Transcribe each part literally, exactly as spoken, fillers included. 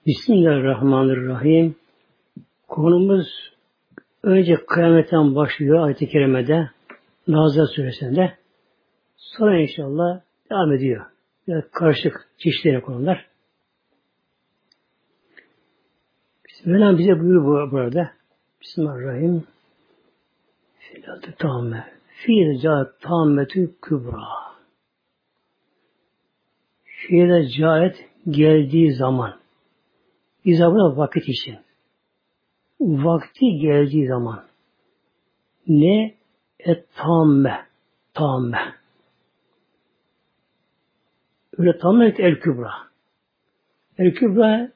Bismillahirrahmanirrahim. Konumuz önce kıyametten başlıyor ayet-i kerimede, Nazihat suresinde. Sonra inşallah devam ediyor. Biraz karışık çeşitli konular. Bismillah bize buyuruyor burada. Bismillahirrahmanirrahim. Filatı tamme. Fiil tammetü kübra. Fiil caet geldiği zaman. İzabına vakit için. Vakti geldiği zaman. Ne? Et tamme. Tamme. Öyle tamme el kübra. El kübra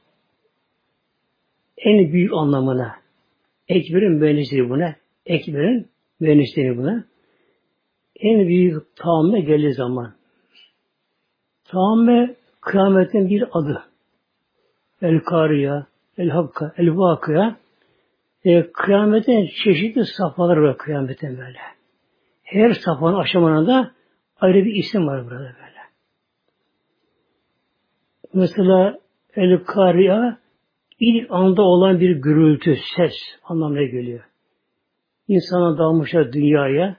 en büyük anlamına. Ekber'in mühendisliği buna. Ekber'in mühendisliği buna. En büyük tamme geldiği zaman. Tamme kıyametin bir adı. El-Kariya, El-Hakka, El-Vakıya. E, kıyametin çeşitli safhaları var kıyametin böyle. Her safhanın aşamasında ayrı bir isim var burada böyle. Mesela El-Kariya ilk anda olan bir gürültü, ses anlamına geliyor. İnsana dalmışlar dünyaya.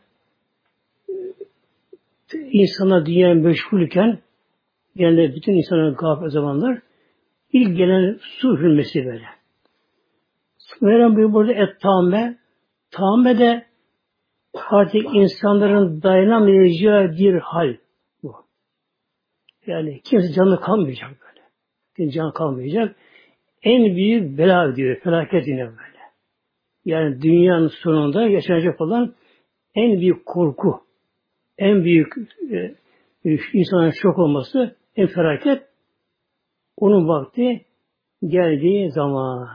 İnsana dünyaya meşgulken yani bütün insanların gafil zamanlar İlk gelen su hürmesi böyle. Meryem Bey burada et tamme. Tamme de artık insanların dayanamayacağı bir hal bu. Yani kimse canlı kalmayacak böyle. Kimse canlı kalmayacak. En büyük bela diyor. Felaket yine böyle. Yani dünyanın sonunda yaşanacak olan en büyük korku, en büyük e, insanın şok olması, en felaket onun vakti geldiği zaman.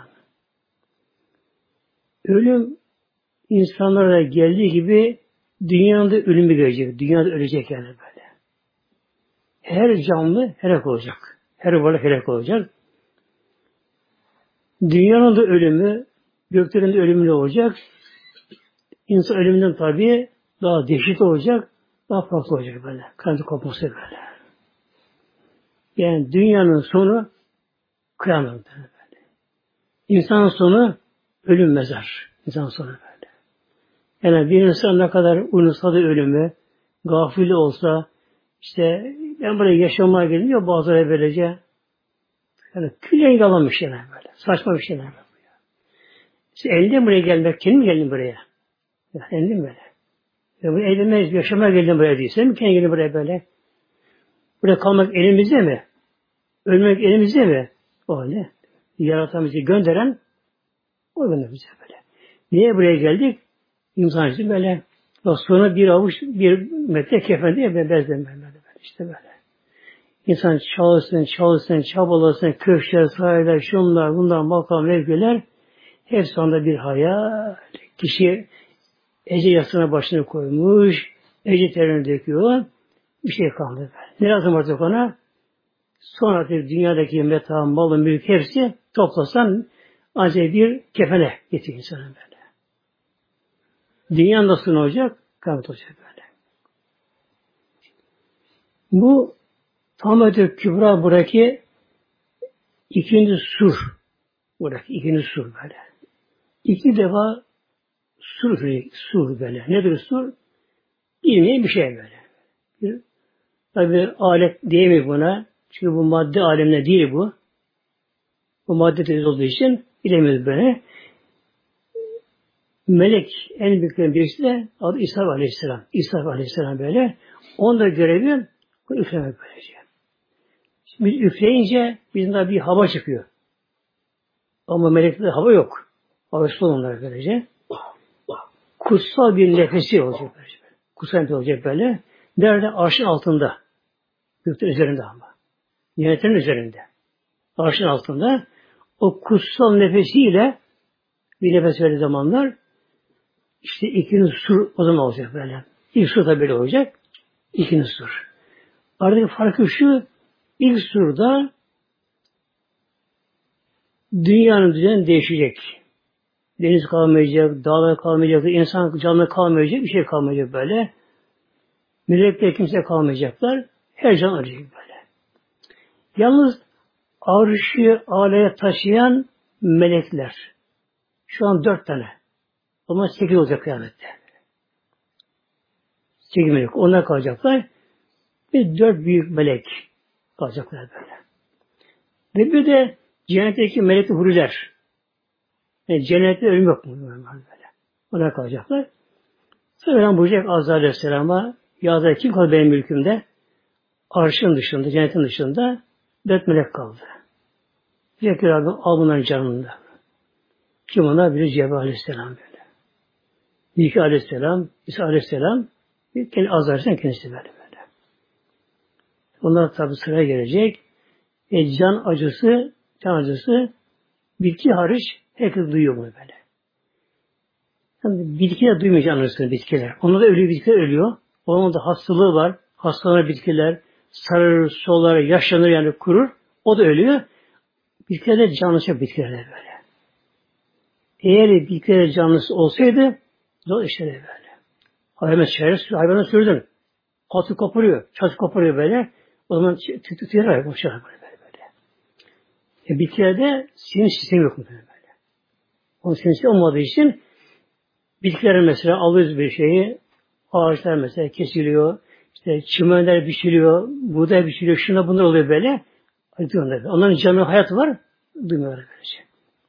Ölüm insanlara geldiği gibi dünyanın da ölümü gelecek. Dünyada ölecek yani böyle. Her canlı helak olacak. Her varlık helak olacak. Dünyanın da ölümü, göklerin de ölümü olacak. İnsan ölümünden tabii daha dehşet olacak. Daha farklı olacak böyle. Kanı kopması böyle. Yani dünyanın sonu kıyamet böyle. İnsanın sonu ölüm mezar. İnsanın sonu böyle. Yani bir insan ne kadar unutsa da ölümü, gafil olsa, işte ben buraya yaşamaya gelmiyor bazıları böylece yani külen yalan bir şeyler böyle. Saçma bir şeyler böyle. İşte elde buraya gelmek, kim geldi buraya? Ya, elde mi böyle? Ya bu elimez, yaşamaya geldim buraya değilse mi? Kendi geldi buraya böyle? Buraya kalmak elimizde mi? Ölmek elimizde mi? O ne? Yaratan bizi gönderen o gönder bize böyle. Niye buraya geldik? İnsan için böyle. Bak sonra bir avuç bir metre kefen diye ben bezlemem böyle. İşte böyle. İnsan çalışsın, çalışsın, çabalasın, köşkler, sahiller, şunlar, bunlar, makam, mevkiler hepsi sonunda bir hayal. Kişi ece yastığına başını koymuş, ece terini döküyor, bir şey kaldı böyle. Ne lazım artık ona? Sonra artık dünyadaki meta, malı, mülk hepsi toplasan ancak bir kefene getirir insana böyle. Dünya nasıl olacak? Kıyamet olacak böyle. Bu Tamet-i Kübra buradaki ikinci sur. Buradaki ikinci sur böyle. İki defa sur, sur böyle. Nedir sur? Bilmeyen bir şey böyle. Bir, tabi alet diyemiyor buna. Çünkü bu madde alemine değil bu. Bu madde temiz olduğu için bilemiyoruz böyle. Melek en büyüklerin birisi de adı İsa Aleyhisselam. İsa Aleyhisselam böyle. Onun da görevi bu üflemek böylece. Şimdi biz üfleyince bizden bir hava çıkıyor. Ama meleklerde hava yok. Havası onlar böylece. Kutsal bir nefesi olacak böylece. Kutsal nefesi olacak böyle. Nerede? Arşın altında. Göklerin üzerinde ama. Nimetlerin üzerinde. Arşın altında. O kutsal nefesiyle bir nefes verdiği zamanlar işte ikinci sur o zaman olacak böyle. İlk sur da böyle olacak. İkinci sur. Aradaki farkı şu, ilk surda dünyanın düzeni değişecek. Deniz kalmayacak, dağlar kalmayacak, insan canlı kalmayacak, bir şey kalmayacak böyle. Melekler kimse kalmayacaklar. Her can ölecek böyle. Yalnız arşı aleye taşıyan melekler. Şu an dört tane. O zaman sekiz olacak kıyamette. Sekiz melek. Onlar kalacaklar. Bir dört büyük melek kalacaklar böyle. Ve bir de cennetteki melekli huriler. Yani cennette ölüm yok mu? Böyle. Onlar kalacaklar. Sonra buyuracak Azrail Aleyhisselam'a, ya Azrail kim kaldı benim mülkümde? Arşın dışında, cennetin dışında dört melek kaldı. Diyecek ki Rabbim al bunların canında. Kim ona? Biri Cebrail Aleyhisselam böyle. Mikail Aleyhisselam, İsa Aleyhisselam, kendi Azrail Aleyhisselam kendisi böyle böyle. Onlar tabi sıraya gelecek. E, can acısı, can acısı bitki hariç herkes duyuyor bunu böyle. Yani bitkiler duymayacak anırsın bitkiler. Onda da ölüyor, bitkiler ölüyor. Onun da hastalığı var. Hastalanır bitkiler, sararır, solar, yaşlanır yani kurur. O da ölüyor. Bitkiler de canlısı bitkiler böyle. Eğer bitkiler canlısı olsaydı zor işleri böyle. Hayvanı çevirir, hayvanı sürdün. Atı koparıyor, çatı koparıyor böyle. O zaman tutuyor hayvan, böyle böyle. E bitkilerde sinir sistemi yok mu böyle böyle. Onun sinir sistemi olmadığı için bitkilerin mesela alıyoruz bir şeyi, ağaçlar mesela kesiliyor, işte çimenler biçiliyor, buğday biçiliyor, şuna bunlar oluyor böyle. Onların canı, hayatı var, duymuyorlar böylece.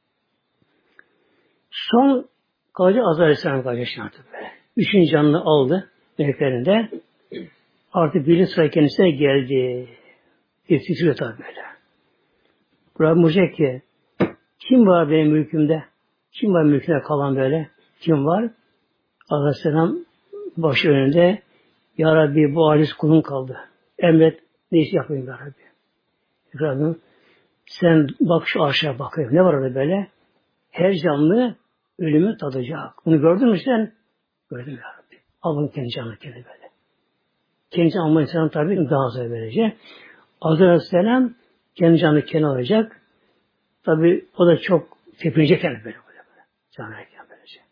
Son kalacak Azrail Aleyhisselam kalacak şimdi artık böyle. Üçüncü canını aldı meleklerinde. Artık birinci sıra kendisine geldi. Bir titriyor tabi böyle. Rabbim diyecek ki kim var benim mülkümde? Kim var mülküne kalan böyle? Kim var? Aleyhisselam başı önünde ya Rabbi bu aciz kulun kaldı. Emret ne iş yapayım ya Rabbi. Rabbim sen bak şu aşağı bakayım. Ne var orada böyle? Her canlı ölümü tadacak. Bunu gördün mü sen? Gördüm ya Rabbi. Al bunu kendi canını kendi böyle. Kendi canını alma insanın tabi daha zor verecek. Aleyhisselam kendi canını kendi alacak. Tabi o da çok tepinecek yani böyle böyle. böyle. Canı erken böylece.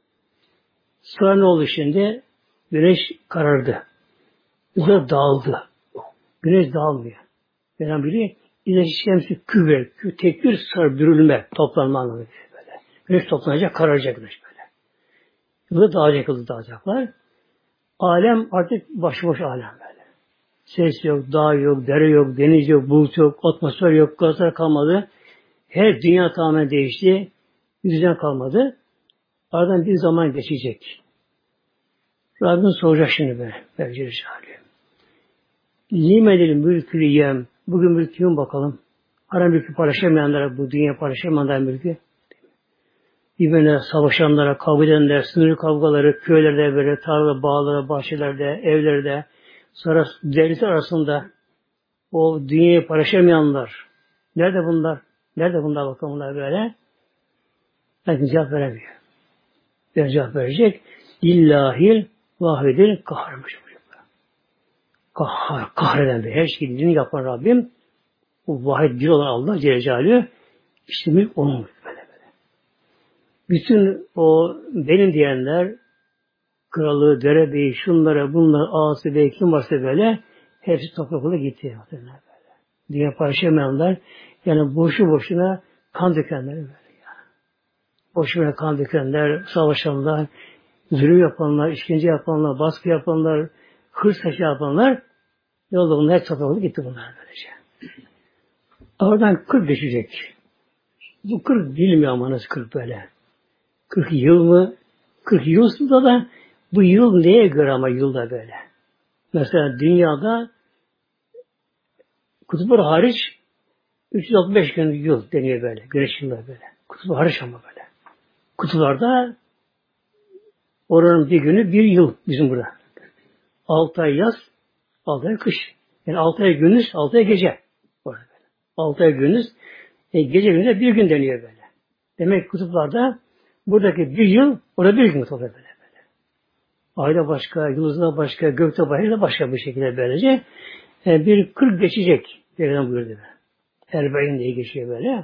Sonra ne oldu şimdi? Güneş karardı. Uzak dağıldı. Güneş dağılmıyor. Veren biri İlahi şemsi kübre, tek bir sarı bürülme, toplanma anlamı böyle. Güneş toplanacak, kararacak güneş böyle. Yıldız dağılacak, yıldız dağılacaklar. Alem artık başıboş alem böyle. Ses yok, dağ yok, dere yok, deniz yok, bulut yok, atmosfer yok, gazlar kalmadı. Her dünya tamamen değişti. Yüzden kalmadı. Aradan bir zaman geçecek. Rabbim soracak şimdi be. Belki Celle. Limedil mülkü yem. Bugün mülkü bakalım. Ara mülkü paylaşamayanlara, bu dünya paylaşamayanlara mülkü. Birbirine savaşanlara, kavga edenler, sınır kavgaları, köylerde böyle, tarla, bağlara, bahçelerde, evlerde, sonra devlet arasında o dünyayı paylaşamayanlar. Nerede bunlar? Nerede bunlar bakalım bunlar böyle? Belki cevap veremiyor. Bir cevap verecek. İllahil vahidil kahrmış. Kahhar, kahreden bir her şeyini yapan Rabbim, o vahid bir olan Allah Celle Celaluhu, işte mülk onun böyle böyle. Bütün o benim diyenler, kralı, derebeyi, şunlara, bunlar, ağası, beyi, kim varsa böyle, hepsi toprakla gitti. Böyle. Dünya paylaşamayanlar, yani boşu boşuna kan dökenler böyle. Yani. Boşu boşuna kan dökenler, savaşanlar, zulüm yapanlar, işkence yapanlar, baskı yapanlar, hırs taşı yapanlar, yolda bunlar hep toprakla gitti bunlar böylece. Oradan kırk geçecek. Bu kırk bilmiyor ama nasıl kırk böyle. kırk yıl mı? kırk yılda da bu yıl neye göre ama yılda böyle. Mesela dünyada kutuplar hariç üç yüz altmış beş gün yıl deniyor böyle. Güneş yılları böyle. Kutuplar hariç ama böyle. Kutuplarda oranın bir günü bir yıl bizim burada. altı ay yaz, altı ay kış. Yani altı ay gündüz, altı ay gece. altı ay gündüz, e, gece gündüz bir gün deniyor böyle. Demek ki kutuplarda buradaki bir yıl, orada bir gün oluyor böyle böyle. Ayda başka, yıldızda başka, gökte başka, başka bir şekilde böylece e, bir kırk geçecek. Peygamber buyurdu. Erbeğin diye geçiyor böyle.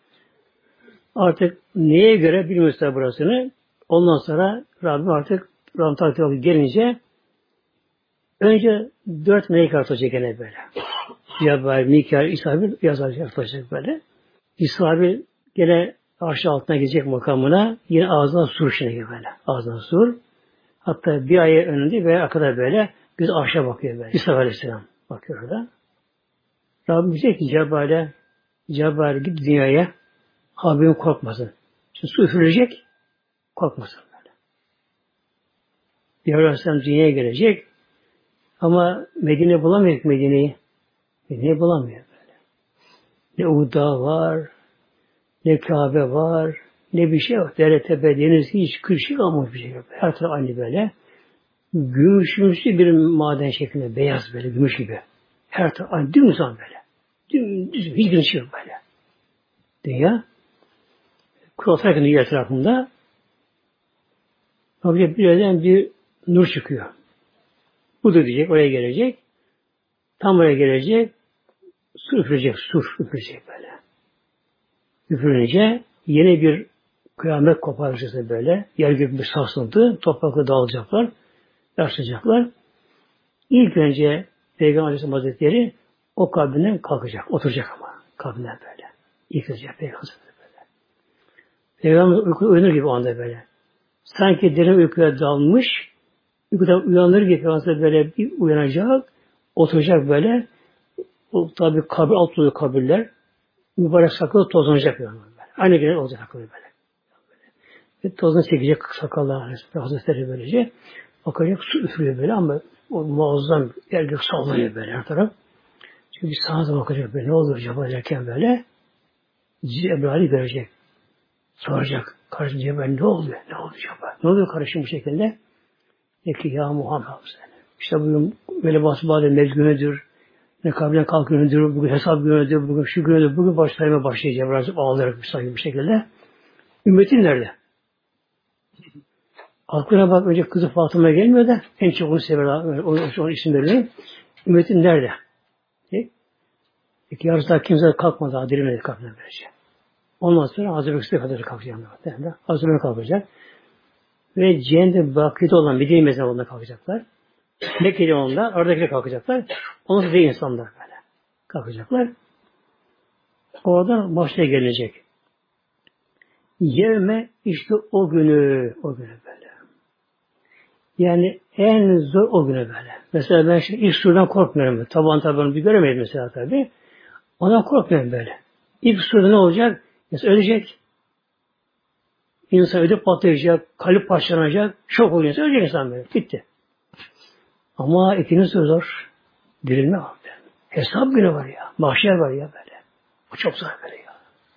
Artık neye göre bilmiyoruz da burasını. Ondan sonra Rabbim artık Rabbim takdir gelince önce dört melek artacak gene böyle. Cebrail, Mikail, İsrail yazar yaklaşacak böyle. İsrail gene arş altına gidecek makamına yine ağzına sur şimdi böyle. Ağzına sur. Hatta bir ay önünde ve arkada böyle göz arşa bakıyor böyle. İsrail Aleyhisselam bakıyor orada. Rabbim diyecek ki Cebrail'e Cebrail git dünyaya Habibim korkmasın. Şimdi su üfürülecek korkmasın böyle. Cebrail Aleyhisselam dünyaya gelecek ama Medine bulamıyor Medine'yi. Medine'yi bulamıyor böyle. Ne Uda var, ne Kabe var, ne bir şey yok. Dere, tepe, deniz, hiç kırışık kalmamış bir şey yok. Her taraf aynı böyle. Gümüşümsü bir maden şeklinde, beyaz böyle, gümüş gibi. Her taraf aynı, dümdüz böyle. Dümdüz, hiç güneş yok böyle. Dünya. Kuraltarken dünya etrafında tabi bir yerden bir nur çıkıyor. Bu da diyecek, oraya gelecek. Tam oraya gelecek. Su üfürecek, sur üfürecek böyle. Üfürünce yeni bir kıyamet koparıcısı böyle. Yer gök bir sarsıntı. Toprakla dağılacaklar. Yaşayacaklar. İlk önce Peygamber Aleyhisselam Hazretleri o kabrinden kalkacak. Oturacak ama. Kabrinden böyle. İlk önce Peygamber Hazretleri böyle. Peygamber uykuda uyanır gibi o anda böyle. Sanki derin uykuya dalmış. Uykudan uyanır gibi Peygamber böyle bir uyanacak. Oturacak böyle. O tabi kabir alt oluyor kabirler. Mübarek sakalı tozlanacak böyle. Aynı gün olacak sakalı böyle. Ve tozunu çekecek sakallar Hazretleri böylece. Bakacak su üfürüyor böyle ama o muazzam yer gök sallanıyor böyle her taraf. Çünkü bir sağa da bakacak böyle ne olur acaba derken böyle Cebrail'i görecek. Soracak. Kardeşim Cebrail ne oluyor? Ne oldu acaba? Ne oluyor kardeşim bu şekilde? De ki ya Muhammed işte bugün böyle basbade mezgünüdür. Ne kabrinden kalk günüdür, bugün hesap günüdür, bugün şu günüdür, bugün başlarına başlayacak. Biraz ağlayarak bir saygı bir şekilde. Ümmetin nerede? Aklına bak önce kızı Fatıma'ya gelmiyor da en çok onu sever, onun, onun isim veriyor. Ümmetin nerede? Peki yarısı daha kimse kalkmadı, daha dirilmedi kalkmadı böylece. Ondan sonra Hazreti Bekir'e kadar kalkacak. Hazreti Bekir'e kalkacak. Ve cehennemde bakiyede olan Medine mezarında kalkacaklar. Mekke'de onlar, oradakiler kalkacaklar. Ondan sonra değil insanlar böyle. Kalkacaklar. Oradan başlığa gelecek. Yevme işte o günü, o günü böyle. Yani en zor o günü böyle. Mesela ben şimdi ilk surdan korkmuyorum. Taban tabanı bir göremedim mesela tabi. Ondan korkmuyorum böyle. İlk surda ne olacak? Mesela ölecek. İnsan ödü patlayacak, kalp parçalanacak, şok olacak, ölecek insan böyle. Bitti. Ama ikinci sur zor. Dirilme var. Hesap günü var ya. Mahşer var ya böyle. Bu çok zor böyle ya.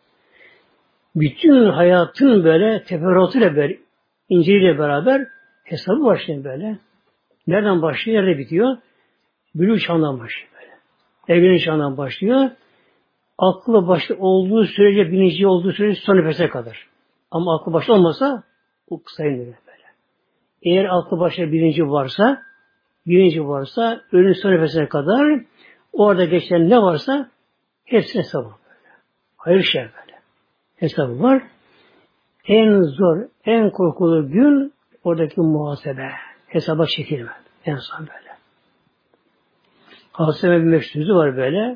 Bütün hayatın böyle teferruatıyla böyle inceliyle beraber hesabı başlıyor böyle. Nereden başlıyor, nerede bitiyor? Bülü çağından başlıyor böyle. Evrenin çağından başlıyor. Aklı başta olduğu sürece, bilinci olduğu sürece son nefese kadar. Ama aklı başta olmasa o kısa indir böyle. Eğer aklı başta bilinci varsa, bilinci varsa ölüm son nefesine kadar orada geçen ne varsa hepsine hesabı böyle. Hayır şey böyle. Hesabı var. En zor, en korkulu gün oradaki muhasebe. Hesaba çekilme. En son böyle. Haseme bir meşruzu var böyle.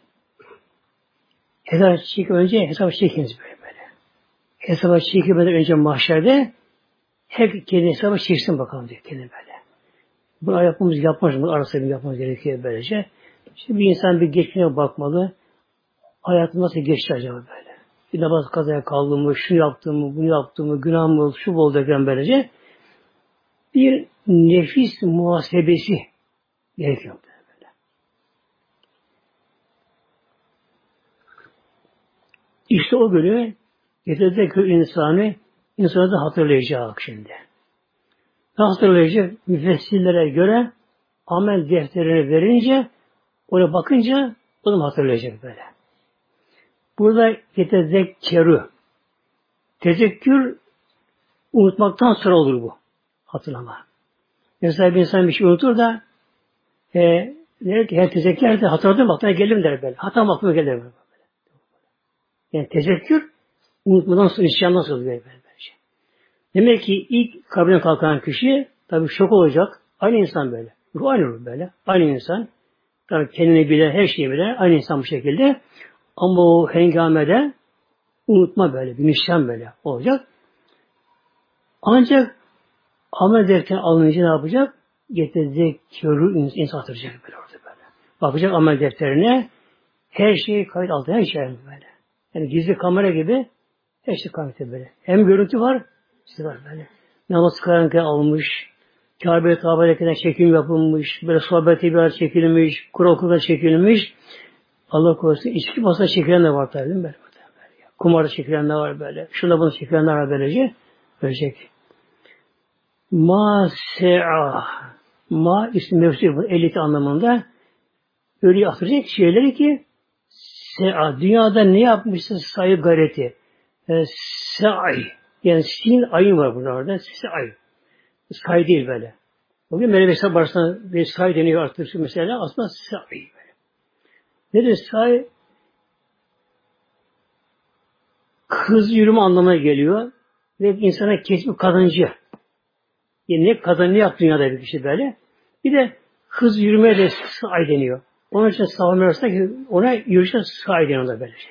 Hesaba çek önce hesaba çekiniz böyle böyle. Hesaba çekilmeden önce mahşerde hep kendi hesaba çeksin bakalım diyor kendi böyle. Bunu yapmamız yapmaz mı? Arası bir yapmamız gerekiyor böylece. İşte bir insan bir geçmişine bakmalı. Hayatı nasıl geçti acaba böyle? Bir namaz kazaya kaldım mı, şunu yaptım mı, bunu yaptım mı, günah mı oldu, şu oldu derken böylece bir nefis muhasebesi gerekiyor böyle. İşte o günü getirdeki insanı insanı da hatırlayacak şimdi. Nasıl hatırlayacak? Müfessirlere göre amel defterini verince oraya bakınca onu hatırlayacak böyle. Burada yetezekkeru. Tezekkür unutmaktan sonra olur bu. Hatırlama. Mesela bir insan bir şey unutur da e, der ki her tezekkür de hatırladım aklına geldim der böyle. Hatam aklıma gelir böyle. Yani tezekkür unutmadan sonra isyandan sonra böyle böyle. Demek ki ilk kabrine kalkan kişi tabii şok olacak. Aynı insan böyle. Ruh aynı ruh böyle. Aynı insan. Tabii kendini bilen, her şeyi bilen aynı insan bu şekilde. Ama o hengamede unutma böyle, bir nişan böyle olacak. Ancak amel defterini alınca ne yapacak? Yetezekkürü insan hatırlayacak böyle orada böyle. Bakacak amel defterine, her şey kayıt altına, her şey böyle. Yani gizli kamera gibi her şey kayıtlı böyle. Hem görüntü var, işte var böyle. Namaz kılarken almış, Kabe'ye tabelekine çekim yapılmış, böyle sohbeti bir yer çekilmiş, Kur'an okulda çekilmiş. Allah korusun içki masasına çekilen de var tabii değil mi? Böyle. Kumarda çekilen de var böyle. Şunda bunu çekilenler var böylece. Böylecek. Ma se'a. Ma ismi mevzu bu. Elit anlamında. Öyle hatırlayacak şeyleri ki se'a. Dünyada ne yapmışsa sayı gayreti. E, se'ay. Yani sin ayın var burada orada. Se'ay. Say değil böyle. Bugün böyle bir hesap arasında bir say deniyor artık mesela. Aslında say böyle. Nedir say? Hızlı yürüme anlamına geliyor. Ve insana kesip kazancı. Yani ne kazanı yaptı dünyada bir kişi böyle. Bir de hız yürümeye de say deniyor. Onun için savunma arasında ki ona yürüyüşe say deniyor da böylece.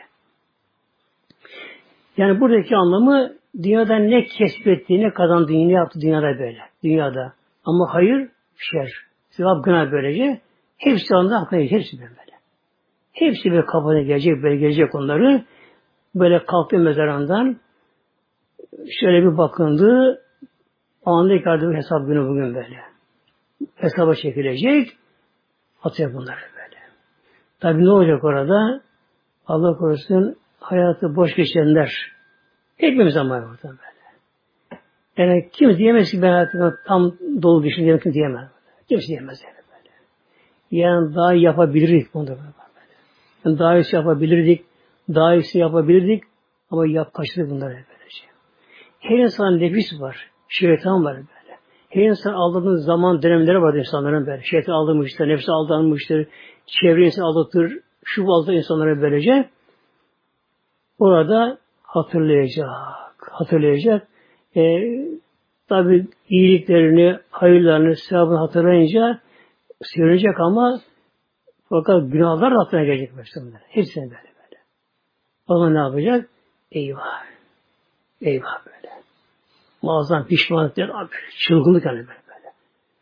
Yani buradaki anlamı dünyada ne kesbetti, ne kazandı, ne yaptı dünyada böyle. Dünyada. Ama hayır, şer. Sevap günah böylece. Hepsi anda aklına gelecek. Hepsi böyle. Hepsi böyle kafana gelecek, böyle gelecek onları. Böyle kalktı mezarından. Şöyle bir bakındı. Anında yıkardı hesap günü bugün böyle. Hesaba çekilecek. Atıyor bunları böyle. Tabi ne olacak orada? Allah korusun hayatı boş geçenler. Hepimiz ama orada böyle. Yani kim diyemez ki ben hayatımda tam dolu geçirdiğim kim diyemez. Kimse diyemez yani böyle. Yani daha iyi yapabilirdik bunu da böyle. Yani daha iyisi yapabilirdik. Daha iyisi yapabilirdik. Ama yap kaçırdık bunları böylece. Her insanın nefis var. Şeytan var böyle. Her insan aldığının zaman dönemleri var insanların böyle. Şeytan aldanmıştır, nefsi aldanmıştır, çevre insan aldatır, şu bazı insanlara böylece. Orada hatırlayacak, hatırlayacak. E, tabi iyiliklerini, hayırlarını, sevabını hatırlayınca sevinecek ama fakat günahlar da aklına gelecek başlarında. Hepsine böyle böyle. O zaman ne yapacak? Eyvah. Eyvah böyle. Muazzam pişmanlık der, çılgınlık yani böyle böyle.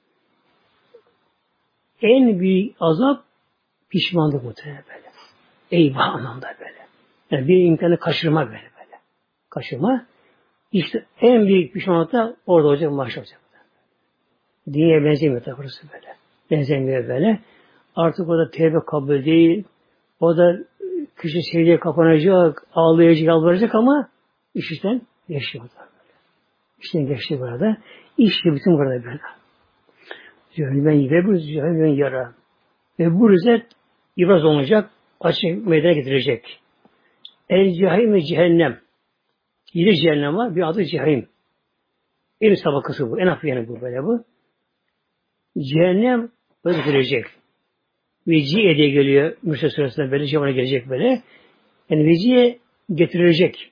En büyük azap pişmanlık muhtemelen böyle. Eyvah anlamda böyle. Yani bir imkanı kaçırma böyle böyle. Kaçırma. İşte en büyük pişmanlık da orada olacak, mahşer olacak. Dünyaya benzemiyor tabi burası böyle. Benzemiyor böyle. Artık o da tevbe kabul değil. O da kişi secdeye kapanacak, ağlayacak, yalvaracak ama iş işten geçti burada. İşten geçti burada. İşte bütün burada böyle. Cehennem ve bu cehennem yara. Ve bu rızet ibraz olacak, açık meydana getirecek. El cehim ve cehennem. Yedi cehennem var, bir adı cehim. En üst tabakası bu, en hafif yanı bu böyle bu. Cehennem böyle getirecek. Veciye diye geliyor Mürsel Suresi'nde böyle cevabına gelecek böyle. Yani veciye getirilecek.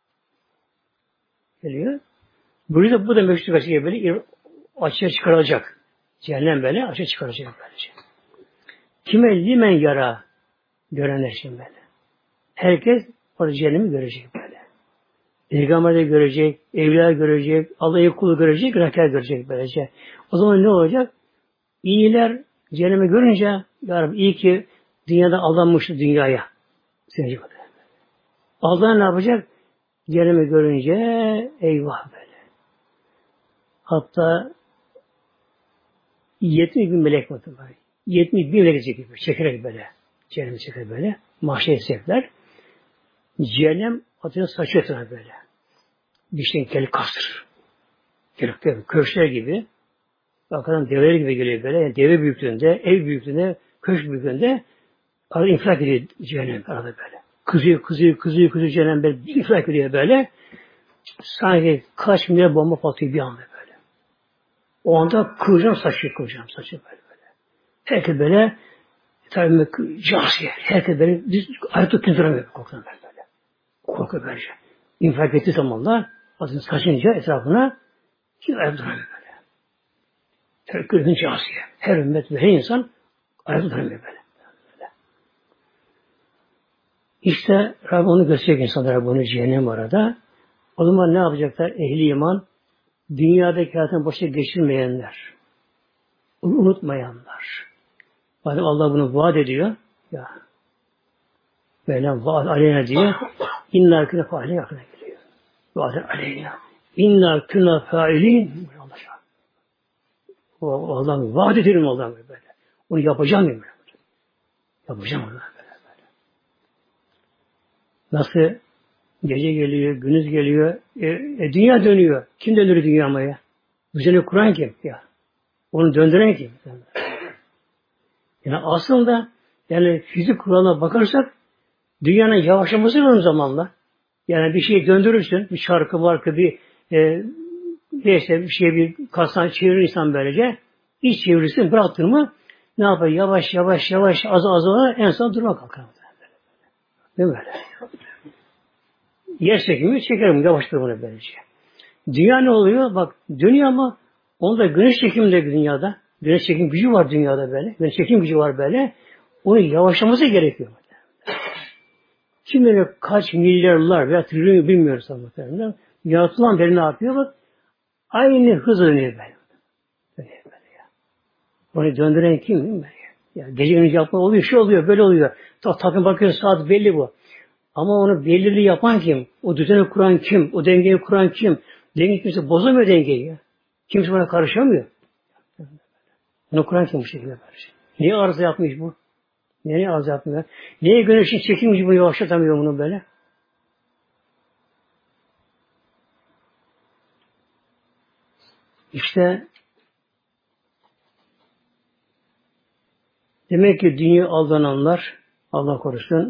Geliyor. Burada bu da meşhur vesiyle böyle açığa çıkarılacak. Cehennem böyle açığa çıkarılacak böylece. Kime limen yara görenler için böyle. Herkes orada cehennemi görecek böyle. Peygamber de görecek, evliya görecek, Allah'ı kulu görecek, rakâ görecek böylece. O zaman ne olacak? İyiler cehennemi görünce ya Rabbi iyi ki dünyada aldanmıştı dünyaya. Sevecek o da. Allah ne yapacak? Cehennemi görünce eyvah böyle. Hatta yetmiş bin melek var. yetmiş bin melek çekiyor. Çekerek böyle. Cehennemi çeker böyle. Mahşer edecekler. Cehennem atına saçıyor böyle. Dişten keli kastırır. Gerekli köşkler gibi. Bakalım develer gibi geliyor böyle. Yani deve büyüklüğünde, ev büyüklüğünde, köşk büyüklüğünde arada infilak ediyor cehennem arada böyle. Kızıyor, kızıyor, kızıyor, kızıyor cehennem böyle. İnfilak ediyor böyle. Sanki kaç milyar bomba patlıyor bir anda böyle. O anda kıvıracağım saçı, kıvıracağım saçı böyle böyle. Herkes böyle tabii casiye. Herkes böyle düz ayakta tündüramıyor korkudan böyle böyle. Korkuyor böylece. İnfilak ettiği zamanlar adını saçınca etrafına hiç ayakta duramıyor böyle. Herkes casiye. Her ümmet ve her insan ayakta duramıyor böyle. İşte Rabbim onu gösterecek insanlara bunu cehennem arada. O zaman ne yapacaklar? Ehli iman, dünyadaki hayatını boşa geçirmeyenler, onu unutmayanlar. Madem Allah bunu vaat ediyor, ya böyle vaat aleyna diye inna küne faile yakına geliyor. Vaat aleyna. İnna küne failin. Allah'ım vaat ederim Allah'ım böyle. Onu yapacağım ya. Yapacağım onu böyle böyle. Nasıl gece geliyor, gündüz geliyor, e, e, dünya dönüyor. Kim döndürür dünyaya? Düzeni kuran kim? Ya. Onu döndüren kim? Yani aslında yani fizik kuralına bakarsak dünyanın yavaşlaması lazım zamanla. Yani bir şeyi döndürürsün, bir çarkı markı, bir e, neyse bir şey bir kastan çevirir insan böylece. İç çevirirsin, bıraktın mı ne yapar? Yavaş yavaş yavaş az az az en son durma kalkar. Değil mi böyle? Yer çekimi çekerim, yavaştır bunu böylece. Dünya ne oluyor? Bak dünya ama onda güneş çekimi de dünyada. Güneş çekim gücü var dünyada böyle. Güneş çekim gücü var böyle. Onun yavaşlaması gerekiyor. Kim bilir kaç milyarlar veya trilyon bilmiyoruz ama. Yaratılan beri ne yapıyor? Bak aynı hız dönüyor böyle. Böyle böyle ya. Onu döndüren kim değil mi? Ya gece gündüz yapma oluyor, şu oluyor, böyle oluyor. Takım bakıyorsun saat belli bu. Ama onu belirli yapan kim? O düzeni kuran kim? O dengeyi kuran kim? Denge kimse bozamıyor dengeyi ya. Kimse buna karışamıyor. Onu kuran kim bu şekilde böyle? Niye arıza yapmış bu? Niye arıza yapmıyor? Niye güneşin çekim gücü bunu yavaşlatamıyor bunu böyle? İşte demek ki dünya aldananlar Allah korusun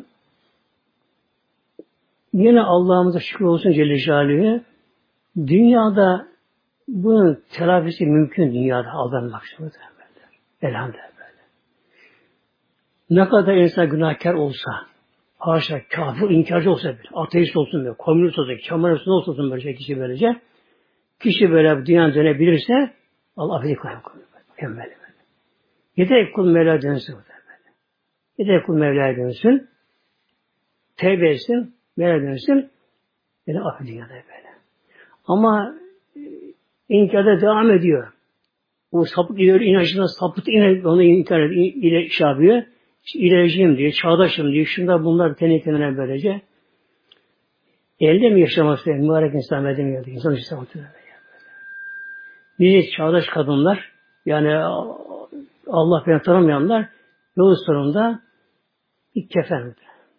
yine Allah'ımıza şükür olsun Celle Celaluhu dünyada bunun telafisi mümkün dünyada aldanmak için. Elhamdülillah böyle. Ne kadar insan günahkar olsa, haşa kafir, inkarcı olsa bile, ateist olsun böyle, komünist olsun, kemalist olsun böyle kişi böylece, kişi böyle dünyaya dönebilirse Allah affedip koyar. Mükemmel böyle. Yeter kul Mevla'ya dönsün. Yeter kul Mevla'ya dönsün, tevbe etsin, Mevla'ya dönsün, beni affedin ya da böyle. Ama inkarda devam ediyor. O sapık ileri inancına sapık ileri onu inkar ediyor, ileri şey yapıyor. İşte ilericiyim diyor, çağdaşım diyor. Şunlar bunlar kendi kendine böylece. Elde mi yaşaması mübarek insan edemiyor. İnsan işte oturuyor. Nice çağdaş kadınlar yani Allah beni tanımayanlar yol sonunda bir kefen.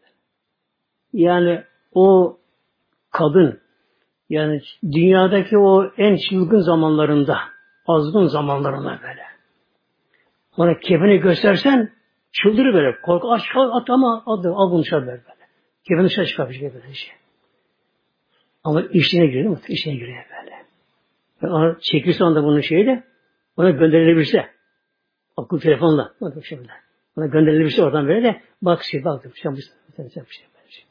Yani o kadın yani dünyadaki o en çılgın zamanlarında azgın zamanlarında böyle. Ona kefeni göstersen çıldırır böyle. Korku aç at ama adı al bunu çıkar böyle. Kefeni dışarı çıkar bir şey böyle şey. Ama işine giriyor mu? İşine giriyor böyle. Yani ona çekilse anda bunun şeyi de ona gönderilebilse akıllı telefonla ona gönderilebilse oradan böyle de bak şey bak bir şey bir şey bir şey.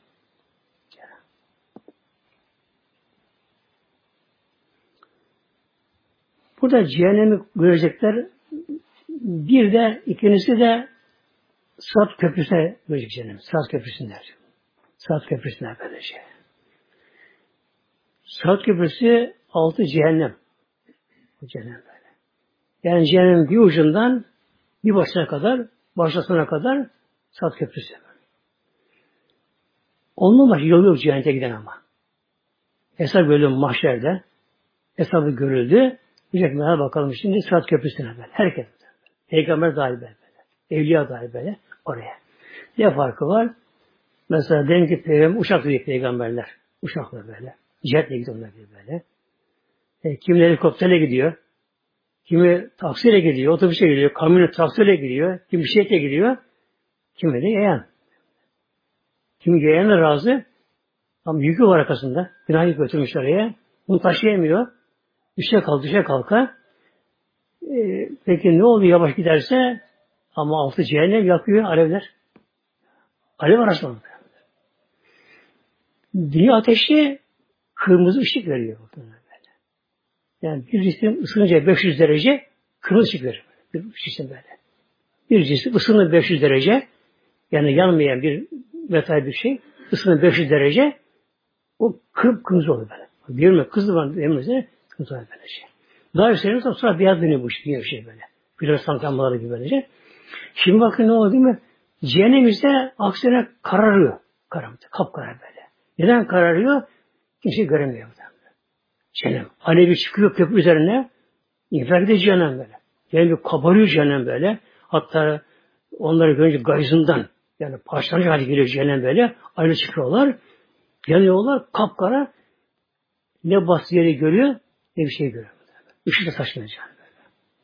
Burada cehennemi görecekler. Bir de ikincisi de Sırat Köprüsü'ne görecek cehennem. Sırat Köprüsü'nde. Sırat Köprüsü'ne böylece. Sırat Köprüsü altı cehennem. Bu cehennem böyle. Yani cehennemin bir ucundan bir başına kadar, başlasına kadar Sırat Köprüsü. Onun başı yolu yok cehennete giden ama. Hesap bölüm mahşerde. Hesabı görüldü. Diyecek bakalım şimdi Sırat Köprüsü'ne böyle. Herkes. Peygamber dahil böyle. Evliya dahil böyle. Oraya. Ne farkı var? Mesela diyelim ki peygamber, uçakla gidiyor peygamberler. Uçakla böyle. Jetle gidiyorlar böyle. E, kimi helikopterle gidiyor. Kimi taksiyle gidiyor. Otobüse gidiyor. Kamyonla traktörle gidiyor. Kimi bisikletle gidiyor. Kimi de yayan. Kimi yayanla razı. Ama yükü var arkasında. Günahı götürmüş oraya. Bunu taşıyamıyor. Düşe kalk, düşe kalka. Ee, peki ne oluyor yavaş giderse? Ama altı cehennem yakıyor alevler. Alev arasında. Dünya ateşi kırmızı ışık veriyor. Yani bir cisim ısınınca beş yüz derece kırmızı ışık veriyor. Bir cisim böyle. Bir cisim ısınır beş yüz derece yani yanmayan bir metal bir şey. Isının beş yüz derece. O kıpkırmızı oluyor böyle. Diyorum ya kızı var dememize kızı var böyle şey. Daha yükselince sonra beyaz dönüyor bu şey, şey böyle. Floresan lambaları gibi böylece. Şimdi bakın ne oldu değil mi? Cehennem ise aksine kararıyor. Kararıyor. Kapkarar böyle. Neden kararıyor? Kimse göremiyor. Cehennem. Alevi çıkıyor köprü üzerine. İnfilak ediyor cehennem böyle. Cehennem kabarıyor cehennem böyle. Hatta onları görünce gayzından yani parçalanacak hale geliyor cehennem böyle. Ayrı çıkıyorlar. Yanıyorlar. Kapkara. Ne bastı yeri görüyor ne bir şey görüyor. Işık da saçmıyor cehennem böyle.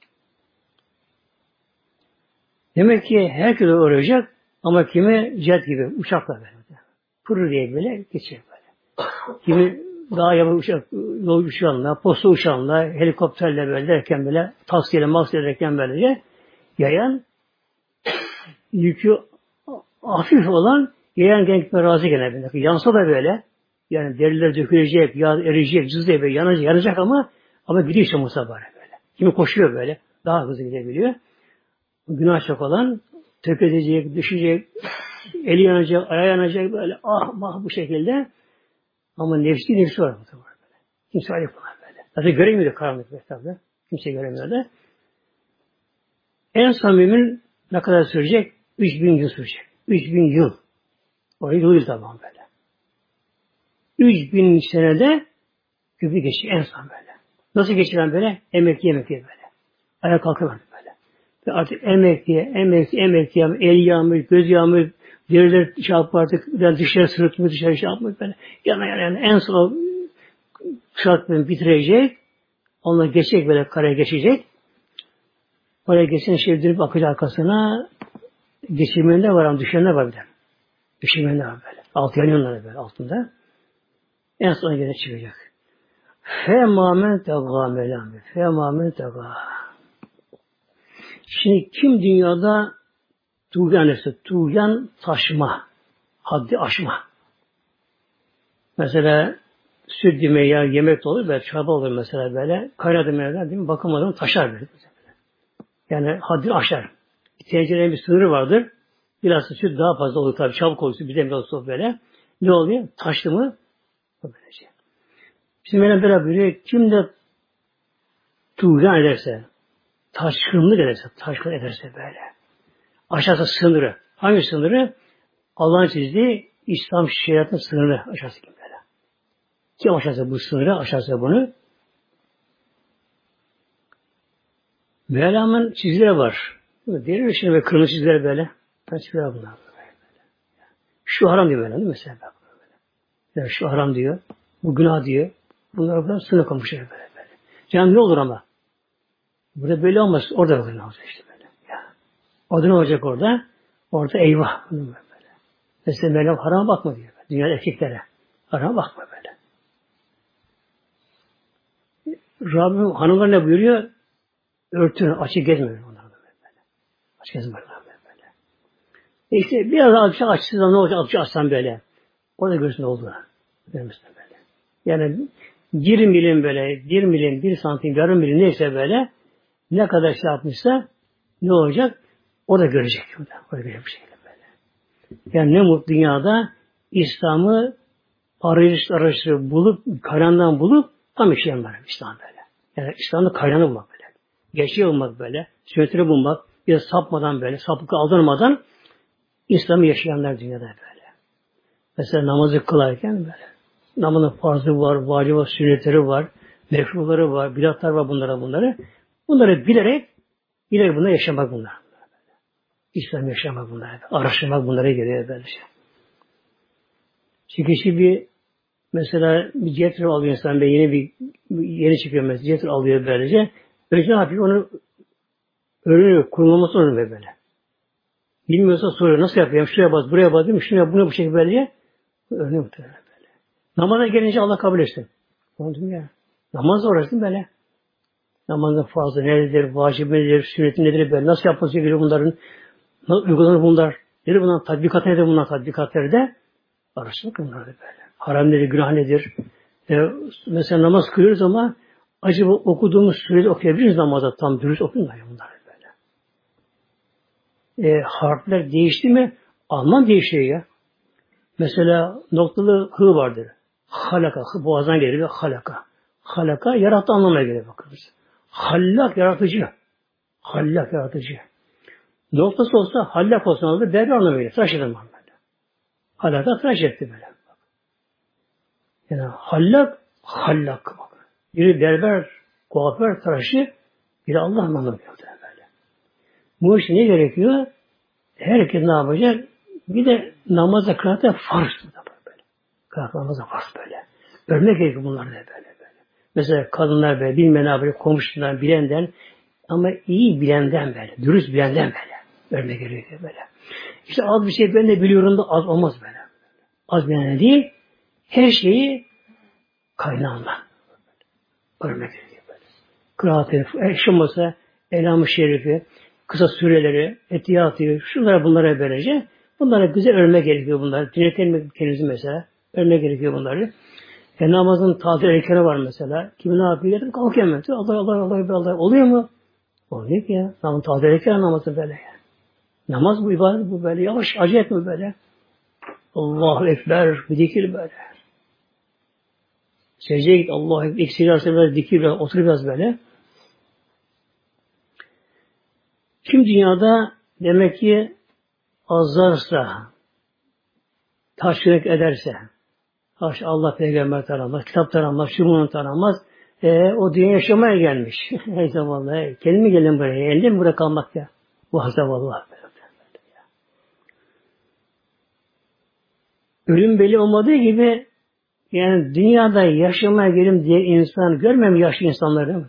Demek ki herkes uğrayacak ama kimi jet gibi uçakla böyle. Pırır diye böyle geçiyor böyle. Kimi daha yavaş uçak, yol uçağınla, posta uçağınla, helikopterle böyle derken böyle, taksiyle, maksiyle derken böylece yayan, yükü hafif olan yayan gençlikle razı gelen bir. Yansa da böyle, yani deriler dökülecek, yağ eriyecek, cız diye böyle yanacak, yanacak ama ama gidiyor işte Musa bari böyle. Kimi koşuyor böyle, daha hızlı gidebiliyor. Günah çok olan, tökezleyecek, düşecek, eli yanacak, ayağı yanacak böyle, ah mah bu şekilde. Ama nefsi nefsi var. Böyle. Kimse yapamaz böyle. Zaten göremiyordu karanlık tabi. Kimse göremiyordu. En son mümin ne kadar sürecek? Üç bin yıl sürecek. Üç bin yıl. Orayı yıl tamam böyle. Üç bin senede köprü geçiyor en son böyle. Nasıl geçiren böyle? Emekli emekli böyle. Ayağa kalkamıyor böyle. Ve artık emekli, emekli, emekli, el yağmur, göz yağmur, deriler çarpıp artık dışarı sırıtmıyor, dışarı şey yapmıyor böyle. Yana yana yana en son çarpıp bitirecek. Onunla geçecek böyle karaya geçecek. Oraya geçen şey dönüp bakacak arkasına geçirmenler var ama düşenler var bir de. Düşirmenler var böyle. Altı yanıyorlar böyle altında. En son gene çıkacak. Femamen tegâ melâme. Femamen tegâ. Şimdi kim dünyada tuğyan etse, tuğyan taşma, haddi aşma. Mesela süt yemeği, ya yemek de olur, böyle çorba olur mesela böyle. Kaynadı meyveler değil mi? Bakamadan taşar böyle. Yani haddini aşar. Tencerenin bir sınırı vardır. Biraz süt daha fazla olur tabii. Çabuk olur. Bir demir olsa böyle. Ne oluyor? Taştı mı? O böylece. Şimdi Mevlam beraber buyuruyor. Kim de tuğyan ederse, taşkınlık ederse, taşkın ederse böyle. Aşağısı sınırı. Hangi sınırı? Allah'ın çizdiği İslam şeriatının sınırı aşağısı kim böyle. Kim aşağısı bu sınırı, aşağısı bunu? Mevlam'ın çizgileri var. Deri şimdi böyle kırmızı çizgiler böyle. Ben çizgiler bunlar böyle. Şu haram diyor böyle değil mi mesela? Böyle. Yani şu haram diyor. Bu günah diyor. Bunlar burada sınır koymuşlar böyle böyle. Canım ne olur ama. Burada böyle olmaz. Orada böyle olacak işte böyle. Ya. O da ne olacak orada? Orada eyvah. Böyle. Mesela Mevlam harama bakma diyor. Dünya erkeklere. Harama bakma böyle. Rabbim hanımlar ne buyuruyor? Örtünü açık gezmiyor onlar böyle. Açık gezmiyor böyle. E işte biraz açık açsın ne olacak açık açsam böyle. Orada görürsün ne olduğunu. Böyle. Yani bir milim böyle, bir milim, bir santim, yarım milim neyse böyle ne kadar şey yapmışsa ne olacak? Orada görecek. Orada görecek bir şekilde böyle. Yani ne mutlu dünyada İslam'ı arayıştır, araştırıp bulup, kaynağından bulup tam işleyen var İslam böyle. Yani İslam'da kaynağını bulmak böyle. Gerçeği bulmak böyle. Sünnetini bulmak. Bir de sapmadan böyle. Sapıkla aldırmadan İslam'ı yaşayanlar dünyada böyle. Mesela namazı kılarken böyle. Namazın farzı var, vacibi var, sünnetleri var, mekruhları var, bidatlar var bunlara bunları. Bunları bilerek, bilerek bunları yaşamak bunlar. İslam yaşamak bunlar. Araştırmak bunlara geliyor böyle şey. Çünkü şimdi bir mesela bir cetvel alıyor insan ve yeni bir yeni çıkıyor mesela cetvel alıyor böylece. Önce ne yapıyor? Onu öğreniyor. Kurulması öğreniyor böyle. Bilmiyorsa soruyor. Nasıl yapayım? Şuraya bas, buraya bas değil mi? Şuraya, bunu bu şekilde böylece. Öğreniyor muhtemelen böyle. Namaza gelince Allah kabul etsin. Anladın ya. Namaz uğraşsın böyle. Namazın farzı nedir, vacip nedir, sünneti nedir böyle. Nasıl yapması gerekiyor bunların? Nasıl uygulanır bunlar? Nedir bunlar? Tatbikat nedir bunlar? Tatbikatları da araştırmak bunlar böyle. Haram nedir, günah nedir? E, mesela namaz kılıyoruz ama acaba okuduğumuz sürede okuyabilir miyiz namazda? Tam dürüst okuyun bunlar böyle. E, harfler değişti mi? Alman değişiyor ya. Mesela noktalı hı vardır. Halaka, hı boğazdan gelir ve halaka. Halaka yarattı anlamına gelir bakınız. Hallak yaratıcı. Hallak yaratıcı. Noktası olsa hallak olsa olsa berber anlamına gelir. Tıraş eder böyle. Halaka tıraş etti böyle. Yani hallak, hallak. Biri berber, kuaför, tıraşı, biri Allah anlamına gelir böyle. Bu işe ne gerekiyor? Herkes ne yapacak? Bir de namazda kıraatı farz. Böyle. Kıraat namazda farz böyle. Örnek gerekiyor bunlar da böyle böyle. Mesela kadınlar böyle bilmeyen abi komşudan bilenden ama iyi bilenden böyle. Dürüst bilenden böyle. Örnek gerekiyor böyle. İşte az bir şey ben de biliyorum da az olmaz böyle. Az bilenden değil. Her şeyi kaynağından. Örnek gerekiyor böyle. Kıraatı, eşyamasa Elam-ı Şerifi, kısa süreleri, etiyatı, şunlara bunlara böylece. Bunlara güzel örnek gerekiyor bunlar. Dinletelim kendinizi mesela. Örnek gerekiyor bunları. E namazın tatil erkeni var mesela. Kimi ne yapıyor? Dedim kalkıyor hemen. Allah Allah Allah Allah Allah. Oluyor mu? Oluyor ki ya. Namazın tatil erkeni namazı böyle. Namaz bu ibadet bu böyle. Yavaş acele etme böyle. Allahu Ekber. Bir dikil böyle. Secdeye git. Allahu Ekber. İksiri arası biraz dikil biraz. Otur biraz böyle. Kim dünyada demek ki azarsa, taşkınlık ederse, taş Allah peygamber tanımaz, kitap tanımaz, şumunun tanımaz, e, o dünya yaşamaya gelmiş. Neyse vallahi, kendimi gelin buraya, elde mi burada kalmak ya? Bu hasta vallahi. Ölüm belli olmadığı gibi, yani dünyada yaşamaya gelin diye insan, görmem yaşlı insanları.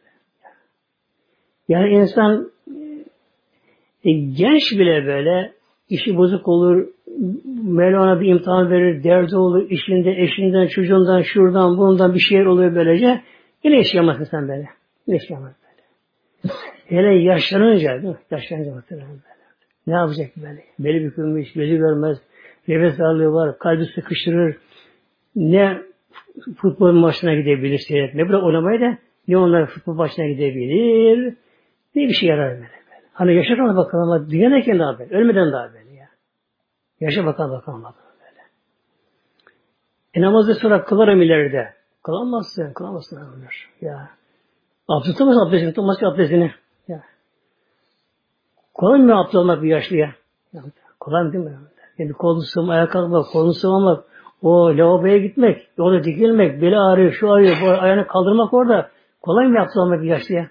Yani insan e, genç bile böyle, işi bozuk olur, Mevlana bir imtihan verir, derdi olur, işinde, eşinden, çocuğundan, şuradan, bundan bir şeyler oluyor böylece. Yine yaşayamazsın sen böyle. Yine yaşayamazsın böyle. Hele yaşlanınca, değil mi? Yaşlanınca muhtemelen böyle. Ne yapacak böyle? Beli bükülmüş, gözü görmez, nefes darlığı var, kalbi sıkıştırır. Ne futbol maçına gidebilir seyret, ne burada oynamaya da ne onlar futbol maçına gidebilir, ne bir şey yarar böyle. böyle. Hani yaşarken bakalım ama dünyadayken daha böyle, ölmeden daha böyle. Yaşa bakalım bakalım bakalım böyle. E namazı sonra kılarım ileride. Kılamazsın, kılamazsın. Ömür. Ya. Abdest tutmaz abdestini, tutmaz ki abdestini. Ya. Kolay mı abdest olmak bir yaşlıya? Ya. Kolay mı değil mi? Yani kolunu sığma, ayağa kalkmak, kolunu sığmamak, o lavaboya gitmek, orada dikilmek, beli ağrıyor, şu ağrıyor, bu ayağını kaldırmak orada. Kolay mı abdest olmak bir yaşlıya?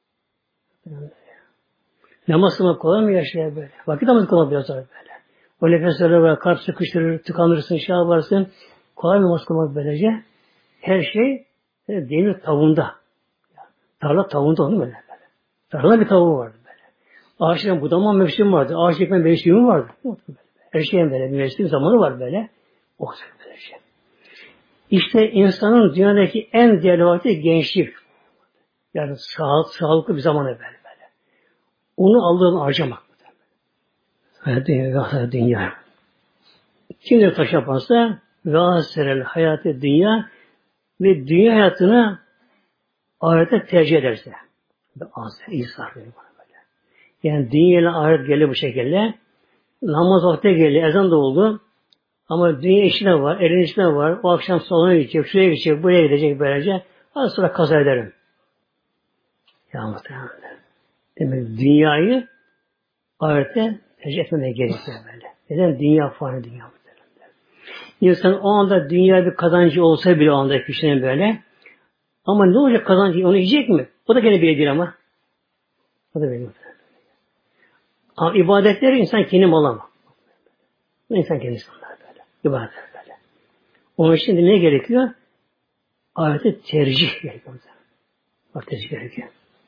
Namaz kılmak kolay mı yaşlıya böyle? Vakit namazı kılmak biraz zor böyle. O nefesleri var, kalp sıkıştırır, tıkanırsın, şey yaparsın. Kolay mı namaz kılmak böylece? Her şey demir tavuğunda. Tarla tavuğunda onu böyle. böyle. Tarla bir tavuğu vardı böyle. Ağaçtan budama mevsim vardı. Ağaç ekme mevsimi vardı. Her şeyin böyle bir mevsim zamanı var böyle. O böyle şey. İşte insanın dünyadaki en değerli vakti gençlik. Yani sağlık, sağlıklı bir zamanı böyle böyle. Onu aldığını harcamak. Hayat dünya, dünya. Kim de taş yaparsa vâserel hayatı dünya ve dünya hayatını ahirete tercih ederse. Az İsa böyle. Yani dünya ile ahiret geliyor bu şekilde. Namaz vakti geliyor, ezan da oldu. Ama dünya işine var, elin işine var. O akşam salona gidecek, şuraya gidecek, buraya gidecek böylece. Az sonra kaza ederim. Ya muhtemelen. Demek dünyayı ahirete tercih etmemeye gerekiyor böyle. Neden? Dünya fani dünya muhtemelen. İnsan o anda dünya bir kazancı olsa bile o anda kişinin böyle. Ama ne olacak kazancı? Onu yiyecek mi? O da gene bile değil ama. O da benim. Ama ibadetleri insan kendi mal ama. İnsan kendisi onlar böyle. İbadetler böyle. Onun için de ne gerekiyor? Ahirete tercih gerekiyor. Bak tercih gerekiyor.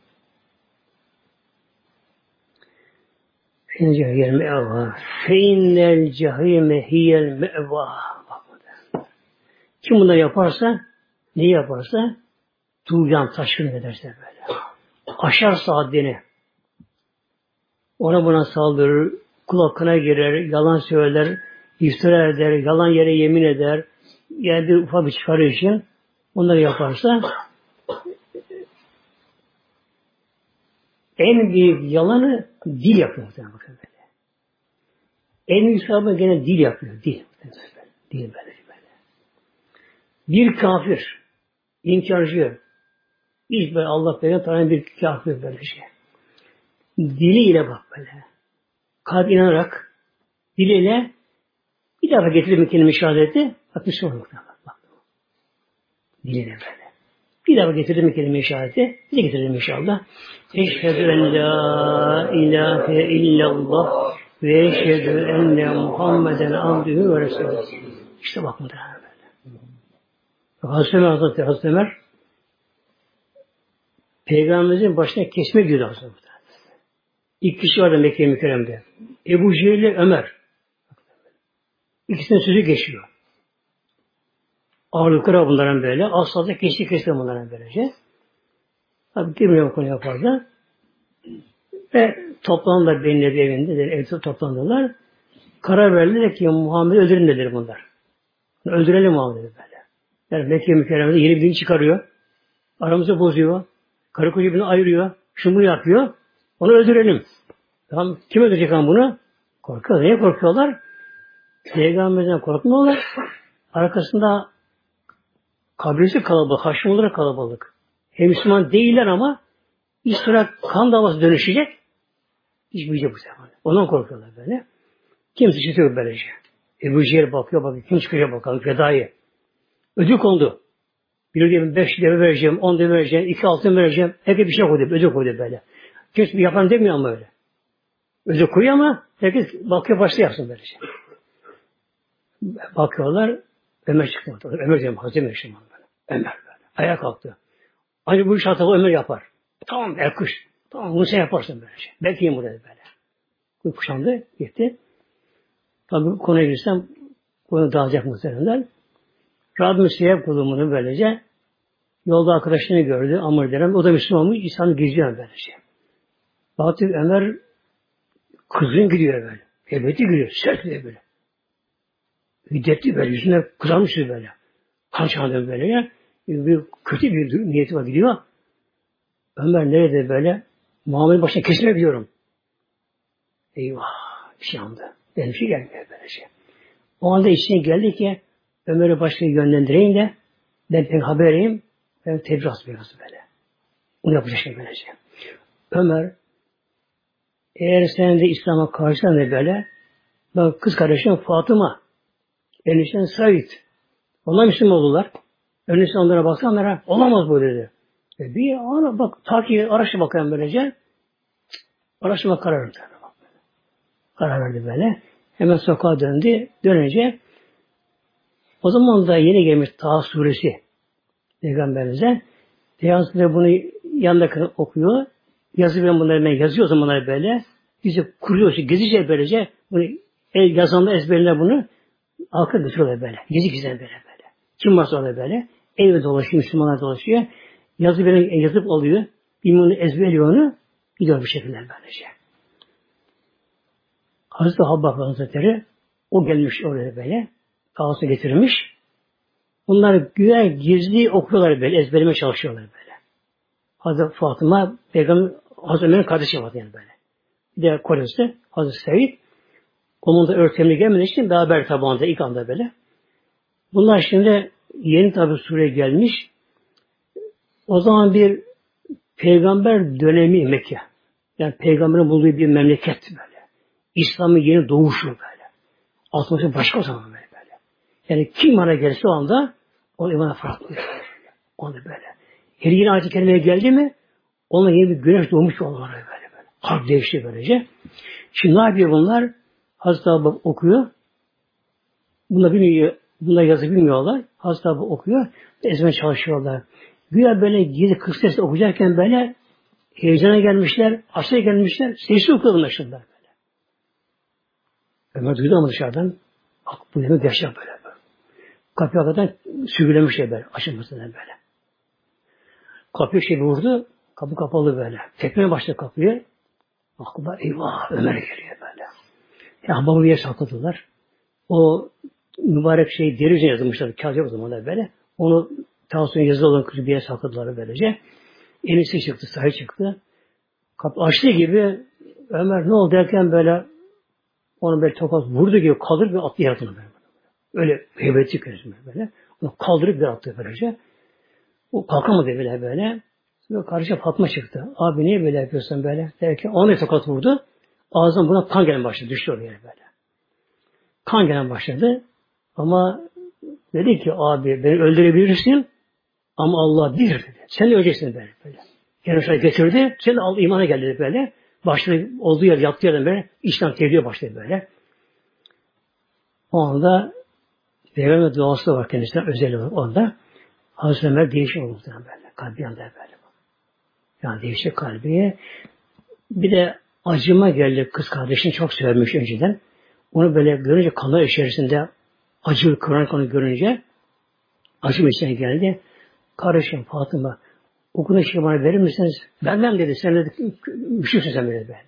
Fince hiyel me'va. Feinnel cehime hiyel me'va. Kim bunu yaparsa, ne yaparsa, tuğyan taşkın ederse böyle. Aşarsa haddini. Ona buna saldırır, kul hakkına girer, yalan söyler, iftira eder, yalan yere yemin eder, yani bir ufak bir çıkarı için onları yaparsa en büyük yalanı dil yapıyor. En büyük sahabı gene dil yapıyor. Dil. Değil böyle. böyle. Bir kafir, inkarcı, hiç böyle Allah böyle tanıyan bir kafir böyle şey. Diliyle bak böyle. Kalp inanarak, diliyle bir defa getirir kelime-i şehadeti, bak Müslüman bak. bak. Diliyle böyle. Bir defa getirdim kelime-i şehadeti, bir de getirdim inşallah. Eşhedü en la ilahe illallah ve eşhedü enne Muhammeden abdühü ve resulü. İşte bak muhtemelen böyle. Hazreti Ömer Hazretleri, Hazreti Ömer Peygamberimizin başına kesme diyordu Hazreti Ömer. İlk kişi vardı Mekke-i Mükerrem'de. Ebu Cehil ile Ömer. İkisinin sözü geçiyor. Ağırlıkları bunların böyle. Asla da geçti kesti bunların böylece. Tabi girmiyor konuya fazla. Ve toplandılar benim Nebi evinde. Evde toplandılar. Karar verdiler ki Muhammed'i öldürün dediler bunlar. Öldürelim Muhammed'i böyle. Yani Mekke-i Mükerreme'de yeni bir din çıkarıyor. Aramızı bozuyor. Karı koca birbirini ayırıyor. Şunu yapıyor. Onu öldürelim. Tamam. Kim öldürecek ama bunu? Korkuyorlar. Niye korkuyorlar? Peygamberden korkmuyorlar. Arkasında kabilesi kalabalık, Haşimoğulları kalabalık. Hem Müslüman değiller ama bir sıra kan davası dönüşecek. Hiç büyüyecek bu sefer. Ondan korkuyorlar böyle. Kimse çıkıyor böylece. Ebu Cehil bakıyor, bakıyor. Kim çıkacak bakalım fedayı. Ödül kondu. Bir diyeyim, beş deve vereceğim, on deve vereceğim, iki altın vereceğim. Herkes bir şey koydu, ödül koydu böyle. Kimse yapan demiyor ama öyle. Ödül koyuyor ama herkes bakıyor, başta yapsın böylece. Bakıyorlar, Ömer çıktı. Ömer diyorum, Hazreti Ömer şimdi böyle. Ömer böyle. Ayağa kalktı. Hani bu iş hatalı Ömer yapar. Tamam, erkuş. Tamam, bunu sen yaparsın böylece. Bekleyeyim burada böyle. Bu kuşandı, gitti. Tabi konuya girsem, konu dağılacak muhtemelen. Rabbim Seyyap kulumunu böylece yolda arkadaşını gördü. Amr denen. O da Müslümanmış. İslam'ı geziyor böylece. Baktı Ömer kızgın gidiyor böyle. Heybeti gidiyor. Sert gidiyor böyle. Hiddetli böyle. Yüzüne kızarmış böyle. Kan çağırdı böyle ya. Bir kötü bir niyeti var gidiyor. Ömer nerede böyle? Muhammed'in başına kesmek diyorum. Eyvah. Bir şey andı. Benim şey gelmiyor böylece. O anda içine geldi ki Ömer'i başka yönlendireyim de ben pek habereyim. Ben tebrik asmıyorum böyle. Onu yapacak şey böylece. Ömer eğer sen de İslam'a karşısan da böyle bak kız kardeşim Fatıma enişten Said onlar Müslüman oldular. Önüne onlara baksanlara olamaz bu dedi. E bir ana bak takip araştır bakalım böylece. Araştırma karar verdi. Karar verdi böyle. Hemen sokağa döndü. Dönünce o zaman da yeni gelmiş Taha suresi Peygamberimize. Peygamber bunu yanında okuyor. Yazı ben bunları ben yazıyor o zamanlar böyle. Bizi kuruyor, gezice böylece bunu el yazanlar ezberler bunu halka götürüyorlar böyle. Gezi gizlen böyle böyle. Kim varsa orada böyle. Evde dolaşıyor, Müslümanlar dolaşıyor. Yazı böyle yazıp alıyor. İmamını ezberliyor onu. Gidiyor bu şekilde böylece. Hazreti Habbab Hazretleri o gelmiş oraya böyle. Kağısı getirmiş. Bunlar güya gizli okuyorlar böyle. Ezberlemeye çalışıyorlar böyle. Hazreti Fatıma Peygamber Hazreti Ömer'in kardeşi var yani böyle. Bir de kocası Hazreti Said. Onun da örtemli gelmediği için beraber tabağında ilk anda böyle. Bunlar şimdi yeni tabi sureye gelmiş. O zaman bir peygamber dönemi Mekke. Yani peygamberin bulduğu bir memleket böyle. İslam'ın yeni doğuşu böyle. Atmosfer başka o zaman böyle. böyle. Yani kim bana gelse o anda o imana farklı. O da böyle. Her yeni ayet-i kerimeye geldi mi ona yeni bir güneş doğmuş onlara böyle böyle. Kalp değişti böylece. Şimdi ne yapıyor bunlar? Hazreti Abi okuyor. Bunlar bilmiyor. Bunlar yazı bilmiyorlar. Hazreti Abi okuyor. Ezme çalışıyorlar. Güya böyle gizli kısa sesle okuyacakken böyle heyecana gelmişler, aşağıya gelmişler, sesli okuyor bunlar şimdi böyle. Ömer duydu ama dışarıdan bak bu demek gerçek böyle. böyle. Kapıya kadar sürgülemişler böyle, açılmasından böyle. Kapıya şey vurdu, kapı kapalı böyle. Tekmeye başladı kapıyı. Aklıma eyvah Ömer geliyor böyle. Ya babamı bir yere sakladılar. O mübarek şey deri üzerine yazılmışlar. Kağıt yok o zamanlar böyle. Onu Tavsiye'nin yazılı olan kızı bir yere sakladılar böylece. Enisi çıktı, sahi çıktı. Kapı açtığı gibi Ömer ne oldu derken böyle onu böyle tokat vurdu gibi kalır bir atlı yaratılır böyle. Öyle heybetli kendisi böyle. Onu kaldırıp bir attı böylece. O kalkamadı bile böyle. Sonra kardeşim Fatma çıktı. Abi niye böyle yapıyorsun böyle? Der ki ona tokat vurdu. Ağzından buna kan gelen başladı. Düştü oraya böyle. Kan gelen başladı. Ama dedi ki abi beni öldürebilirsin ama Allah bir dedi. Sen de öleceksin böyle. böyle. Yanışa getirdi. Sen de al imana gel dedi böyle. Başladı olduğu yer yattığı yerden böyle. İslam tebliğe başladı böyle. O anda Peygamber duası da var kendisinden özel olarak onda. Hazreti Ömer değişik oldu böyle. Kalbi yanında böyle. Yani değişik kalbi. Bir de acıma geldi. Kız kardeşini çok sevmiş önceden. Onu böyle görünce kanlar içerisinde acı kıran onu görünce acım içine geldi. Kardeşim Fatıma o kadar şey bana verir misiniz? Vermem dedi. Sen dedi müşriksin sen böyle dedi.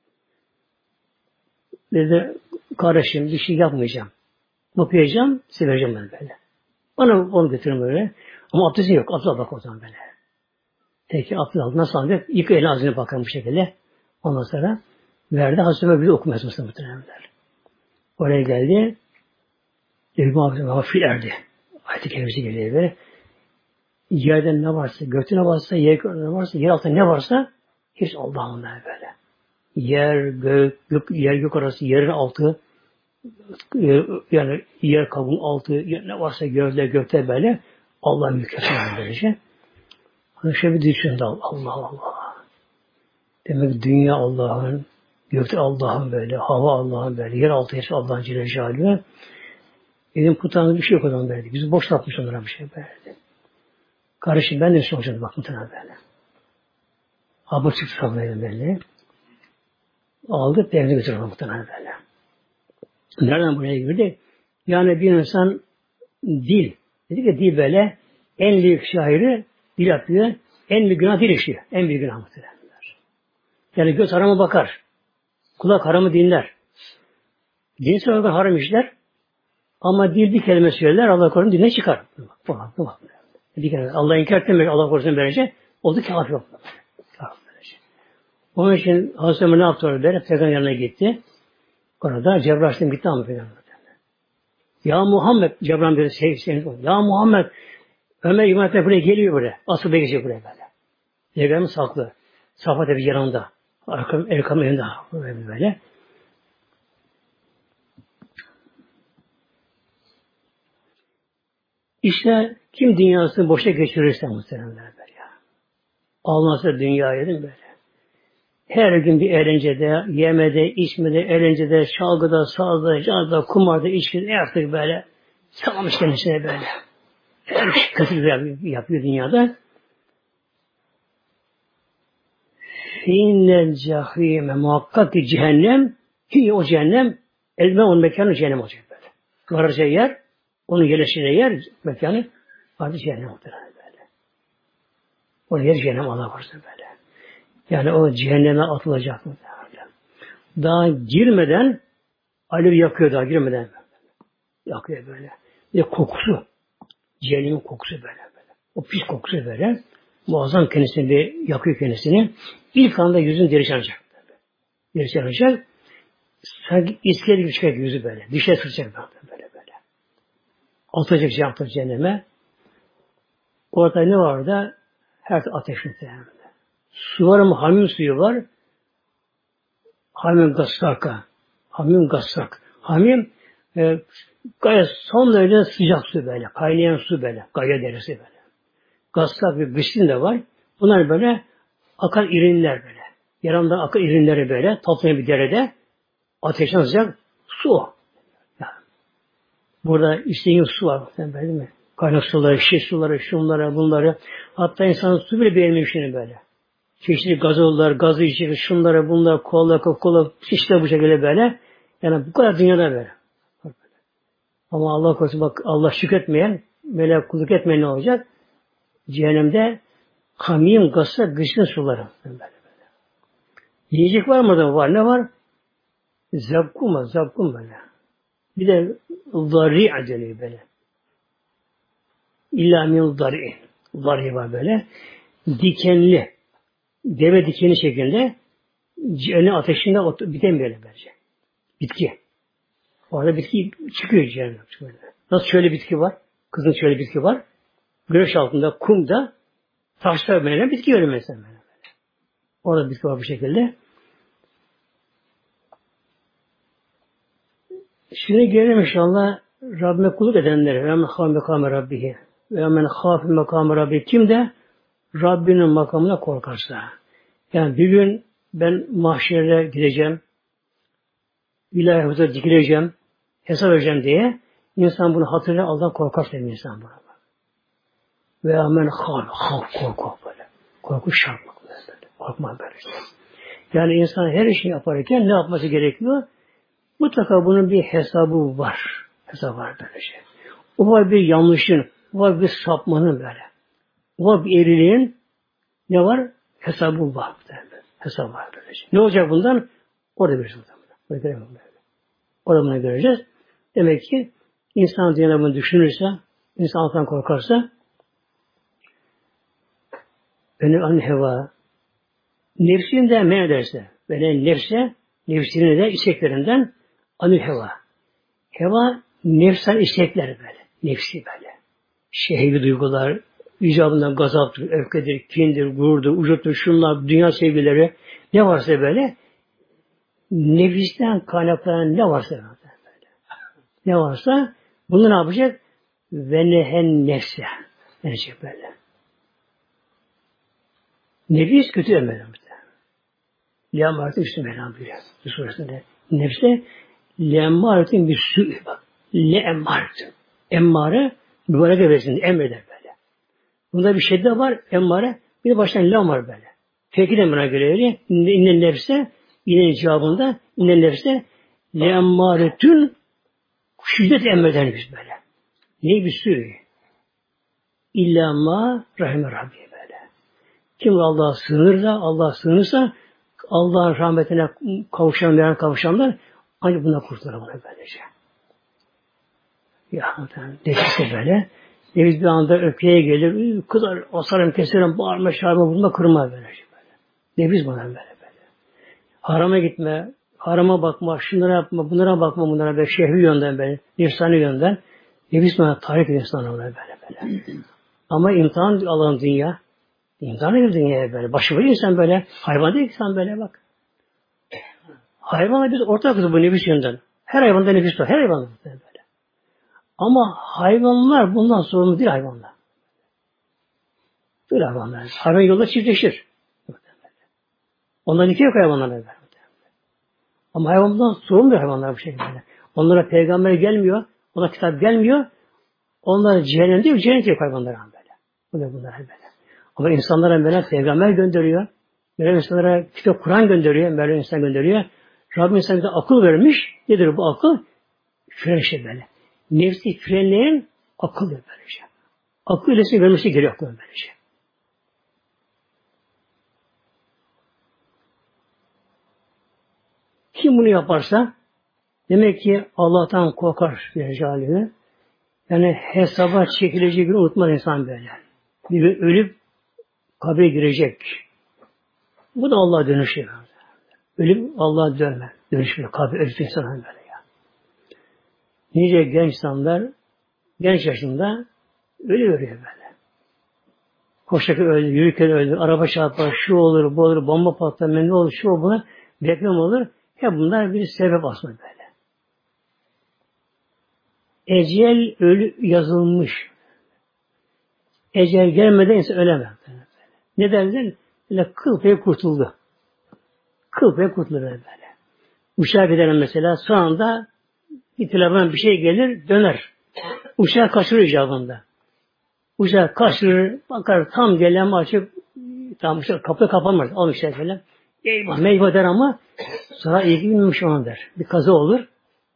Dedi kardeşim bir şey yapmayacağım. Okuyacağım, size vereceğim ben böyle. Bana onu götürün böyle. Ama abdestin yok. Abdest al bak o zaman böyle. Peki abdest aldı. Nasıl alacak? İlk elini ağzına bakan bu şekilde. Ondan sonra verdi. Hazreti Ömer bir de okumaya çalıştı muhtemelenler. Oraya geldi. Dedi bu fil erdi. Ayet-i kerimesi geliyor böyle. Yerden ne varsa, gökte ne varsa, yer ne varsa, yer altında ne varsa hepsi Allah'ın böyle. Yer, gök, gök, yer gök arası, yerin altı, yani yer kabuğun altı, ne varsa gökte, gökte böyle Allah'ın mükemmel böylece. Hani şöyle bir düşündü Allah Allah. Demek ki dünya Allah'ın, gökte Allah'ın böyle, hava Allah'ın böyle, yer altı hepsi Allah'ın Celle Celaluhu. Elim kutanında bir şey yok o zaman böyle. Bizi boş yapmış onlara bir şey böyle. Kardeşim ben de bir şey olacaktım bak muhtemelen böyle. Abur çıktı sabunayla böyle. Aldı, evine götürdü muhtemelen böyle. Nereden buraya girdi? Yani bir insan dil. Dedi ki dil böyle en büyük şairi dil yapıyor. En büyük günah dil işiyor. En büyük günah muhtemelen. Yani göz harama bakar. Kulak haramı dinler. Cinsel olarak haram işler. Ama dil bir kelime söyler. Allah korusun diline çıkar. Bak bak bak. Allah inkar etmemek, Allah korusun böylece oldu kafir oldu. Onun için Hazreti Ömer ne yaptı orada? Peygamber yanına gitti. Orada Cebrail Aleyhisselam gitti ama Peygamber. Ya Muhammed, Cebrail böyle şey, şey, ya Muhammed, Ömer İmam Hatip buraya geliyor buraya. Asıl bekleyecek buraya böyle. Peygamber saklı. Safa Tepe yanında. Arkam, Erkam önünde. Böyle böyle. İşte kim dünyasını boşa geçirirse muhtemelen böyle ya. Almazsa dünyayı değil mi böyle? Her gün bir eğlencede, yemede, içmede, eğlencede, çalgıda, sazda, cazda, kumarda, içkide, artık böyle salamış kendisine böyle. Her şey kötü yapıyor dünyada. Fiinnel cehime muhakkak ki cehennem, ki o cehennem, elme onun mekanı cehennem olacak böyle. Varacağı yer, onun yerleşeceği yer, mekanı, artık cehennem olacak böyle. Onun yer cehennem Allah korusun böyle. Yani o cehenneme atılacak mı? Daha girmeden alev yakıyor daha girmeden. Yakıyor böyle. Ve kokusu. Cehennemin kokusu böyle böyle. O pis kokusu böyle. Muazzam kendisini bir yakıyor kendisini. İlk anda yüzün deri yanacak. Deri yanacak. Sanki iskele gibi çıkacak yüzü böyle. Dişe sıracak böyle böyle. Atacak cehenneme. cehenneme. Orada ne var orada? Her ateş muhtemelen. Su var ama hamim suyu var. Hamim gassaka. Hamim gassak. Hamim e, gayet son derece sıcak su böyle. Kaynayan su böyle. Gaya derisi böyle. Gassak ve gıslin de var. Bunlar böyle akan irinler böyle. Yarandan akan irinleri böyle. Toplayan bir derede ateşten sıcak su. Yani, burada istediğin su var. Değil mi? Kaynak suları, şişe suları, şunları, bunları. Hatta insanın su bile beğenmiyor şimdi böyle. Çeşitli gazozlar, gazı içecek, şunlara, bunlar, kola, kola, şişler bu şekilde böyle. Yani bu kadar dünyada böyle. Ama Allah korusun bak Allah şükretmeyen, melek kulluk etmeyen ne olacak? Cehennemde hamim, gazsa, gıçlı suları. Böyle böyle. Yiyecek var mı da var? Ne var? Zakkum var, zakkum böyle. Bir de zari'a deniyor böyle. İlla min zari'in. Zari var böyle. Dikenli. Deve dikeni şeklinde cehennem ateşinde biten böyle bence. Bitki. Orada bitki çıkıyor cehennem. Nasıl şöyle bitki var? Kızın şöyle bitki var. Güneş altında, kumda, taşlar böyle bitki görüyor mesela. Böyle. Orada bitki var bu şekilde. Şimdi gelelim inşallah Rabbime kulluk edenlere. Ve men khâf mekâme rabbihi. Ve men khâf mekâme rabbihi. Kim de Rabbinin makamına korkarsa. Yani bir gün ben mahşere gideceğim. İlahi huzura dikileceğim. Hesap vereceğim diye insan bunu hatırlayıp Allah'tan korkar tabii insan buna. Ve men khâf, khâf, korku böyle. Korku şartmak böyle. Korkma böyle. Yani insan her şeyi yaparken ne yapması gerekiyor? Mutlaka bunun bir hesabı var. Hesabı var böylece. O var bir yanlışın, o var bir sapmanın böyle. O var bir eriliğin ne var? Hesabı var. Hesabı var böylece. Ne olacak bundan? Orada bir şey var. Orada bunu göreceğiz. Demek ki insan dünyada bunu düşünürse, insan Allah'tan korkarsa beni an heva nefsini de men ederse beni nefse nefsini de isteklerinden anil heva. Heva nefsel istekler böyle. Nefsi böyle. Şehvi duygular, icabından gazaptır, öfkedir, kindir, gururdur, ucuttur, şunlar, dünya sevgileri ne varsa böyle nefisten kaynaklanan ne varsa böyle. Ne varsa bunu ne yapacak? Ve nehen nefse. Denecek böyle. Nefis kötü emredir. Lemaretin üstü Mevlam buyuruyor. Bu suresinde. Nefse lemaretin bir sü. Bak. Le emmâretin. Emmare mübarek evresinde emreder böyle. Bunda bir şedde var. Emmare bir de baştan lam var böyle. Peki de buna göre öyle. İnnen nefse yine icabında innen nefse le emmâretün şiddet emreder biz böyle. Ne bir sü. İllâ mâ rahime Rabbi böyle. Kim Allah'a sığınır da Allah sığınırsa Allah'ın rahmetine kavuşanlar, kavuşanlar ancak buna kurtulur buna böylece. Ya nefis de böyle. Nefis bir anda öfkeye gelir, kızar, asarım, keserim, bağırma, çağırma, bulma, kırma böylece böyle. Nefis buna böyle böyle. Harama gitme, harama bakma, şunlara yapma, bunlara bakma, bunlara böyle şehvi yönden böyle, nefsani yönden. Nefis bana tahrik ediyor sana böyle böyle. Ama imtihan Allah'ın dünya. İmtihan ediyor dünyaya böyle. Başıboş insan böyle. Hayvan değil ki sen böyle bak. Hayvanla biz ortakız bu nefis yönden. Her hayvanda nefis var. Her hayvanda böyle. Ama hayvanlar bundan sorumlu değil hayvanlar. Böyle hayvanlar. Hayvan yolda çiftleşir. Onların iki yok hayvanlar böyle. Ama hayvan bundan sorumlu değil hayvanlar bu şekilde. Onlara peygamber gelmiyor. Ona kitap gelmiyor. Onlara cehennem değil, cennet yok hayvanlara böyle. Bunlar bunlar böyle. Ama insanlara Mevlam peygamber gönderiyor. Mevlam insanlara kitap Kur'an gönderiyor. Mevlam insan gönderiyor. Rabbim insana bir akıl vermiş. Nedir bu akıl? Fren işte böyle. Nefsi frenleyen akıl böylece. Akıl ilesini vermesi gerekiyor akıl böylece. Kim bunu yaparsa demek ki Allah'tan korkar Celaluhu. Yani hesaba çekilecek gibi unutmaz insan böyle. Bir gün ölüp kabre girecek. Bu da Allah'a dönüşüyor. Ölüm Allah'a dönme. Dönüşüyor. Kabre ölüp insana böyle ya. Nice genç insanlar genç yaşında ölüyor böyle. Koşarken öldü, yürürken öldü, araba çarpar, şu olur, bu olur, bomba patlar, ne olur, şu olur, buna deprem olur. Hep bunlar bir sebep aslında böyle. Ecel ölü yazılmış. Ecel gelmeden insan ölemez. Neden? Böyle kıl payı kurtuldu. Kıl payı kurtulur böyle. Uçağa gidelim mesela son anda bir telefon bir şey gelir döner. Uçağı kaçırır icabında. Uçağı kaçırır bakar tam gelen açıp tam işte kapı kapanmaz. Al işte falan. Eyvah meyvah der ama sonra iyi ki bilmemiş onu der. Bir kaza olur.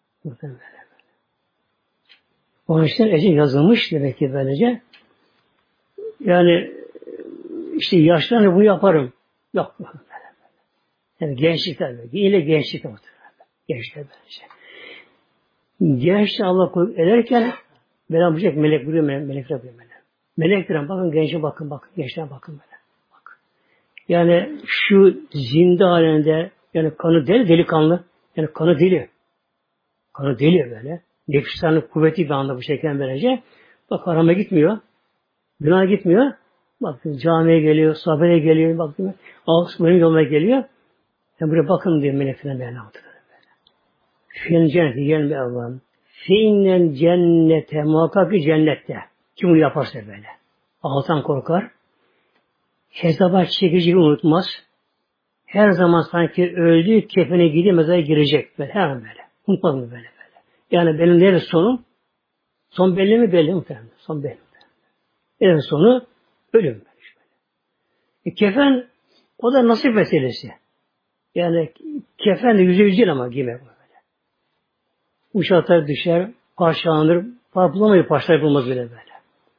Onun için ecel yazılmış demek ki böylece. Yani işte yaşlanınca bunu yaparım. Yok. Yani gençlikler böyle. Yine gençlikler muhtemelen. Gençlikler böylece. Gençlikler Allah koyup ederken Mevlam buyacak melek buyuruyor, melekler buyuruyor. Melekler bakın gençe bakın, bakın gençlere bakın böyle. Bak. Yani şu zinde halinde yani kanı deli, delikanlı. Yani kanı deli. Kanı deli böyle. Nefislerinin kuvveti bir anda bu şekilde böylece. Bak harama gitmiyor. Günah gitmiyor. Bak camiye geliyor, sohbete geliyor. Bak altı benim yoluma geliyor. Yani buraya bakın diyor meleklerine Mevlam. Fiyen cenneti gelme Allah'ım. Fiinnen cennete muhakkak ki cennette. Kim bunu yaparsa böyle. Allah'tan korkar. Hesaba çekici unutmaz. Her zaman sanki öldüğü kefene gidip mezara girecek. Böyle, her an böyle. Unutmaz mı böyle böyle. Yani benim neresi sonum? Son belli mi belli mi? Son belli mi? En sonu ölüm. Böyle. E, kefen o da nasip meselesi. Yani kefen de yüzde yüz değil ama giymek böyle. Uçaklar düşer, parçalanır, bulamayı parçalar bulmaz bile böyle.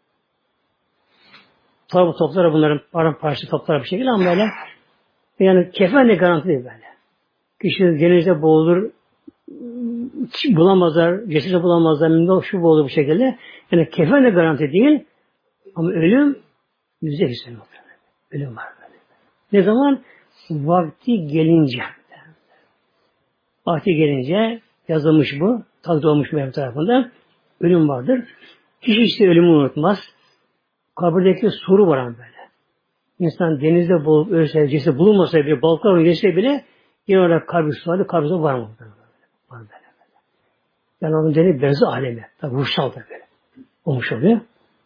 Tabi toplar bunların paramparça toplar bir şekilde ama böyle yani kefen de garanti değil böyle. Kişi denizde boğulur, bulamazlar, cesedi bulamazlar, minnak şu boğulur bu şekilde. Yani kefen de garanti değil ama ölüm yüzde yüz ölüm var böyle. Ne zaman? Vakti gelince. Vakti gelince yazılmış bu. Takdir olmuş benim tarafından. Ölüm vardır. Kişi işte ölümü unutmaz. Kabirdeki soru var ama böyle. İnsan denizde bulup ölse, cesedi bulunmasa bile, balıklar geçse bile yine olarak kabir suali, kabirde var mı? Var böyle böyle. Yani onun deniz benzi alemi. Tabi ruhsal da böyle. Olmuş oluyor.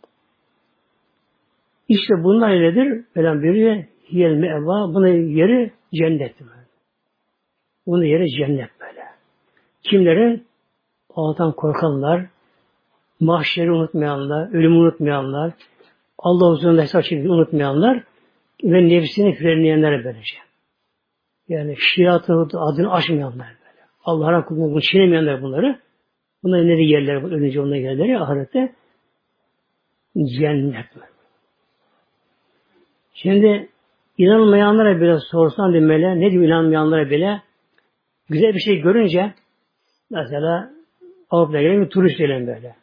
İşte bunlar nedir? Falan biri hiyel me'va. Bunun yeri cennet. Bunun yeri cennet böyle. Kimlerin? Allah'tan korkanlar, mahşeri unutmayanlar, ölümü unutmayanlar, Allah huzurunda hesap çekmeyi unutmayanlar ve nefsini frenleyenler böylece. Yani şiatı adını aşmayanlar böyle. Allah'ın kulunu çiğnemeyenler bunları. Bunların nereye yerler? Önce onlara yerleri ahirette cennet. Şimdi inanmayanlara bile sorsan demeli, ne diyor inanmayanlara bile güzel bir şey görünce mesela Avrupa'ya gelen bir turist gelen böyle.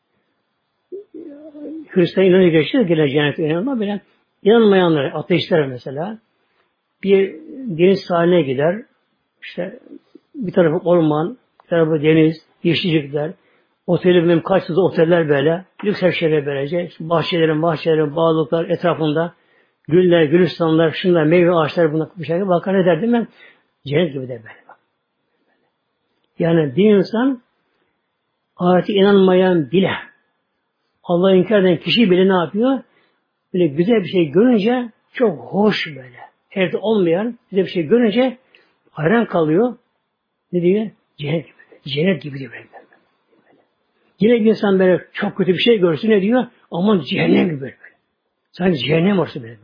Hristiyan inanıyor geçiyor, gelen cennete inanma bile. İnanmayanlar, ateistler mesela bir deniz sahiline gider. İşte bir tarafı orman, bir tarafı deniz, yeşillikler, oteli benim kaç yüz oteller böyle, lüks her şeyler böylece, bahçelerin, bahçelerin, bağlıklar etrafında, güller, gülistanlar, şunlar, meyve ağaçları buna bir şekilde bakar ne derdim ben? Cennet gibi de böyle. Yani bir insan ahirete inanmayan bile, Allah'ı inkar eden kişi bile ne yapıyor? Böyle güzel bir şey görünce çok hoş böyle. Evde olmayan güzel bir şey görünce hayran kalıyor. Ne diyor? Cennet gibi. Cennet gibi diyor. Böyle. Yine bir insan böyle çok kötü bir şey görsün ne diyor? Aman cehennem gibi böyle. Sanki cehennem orası böyle.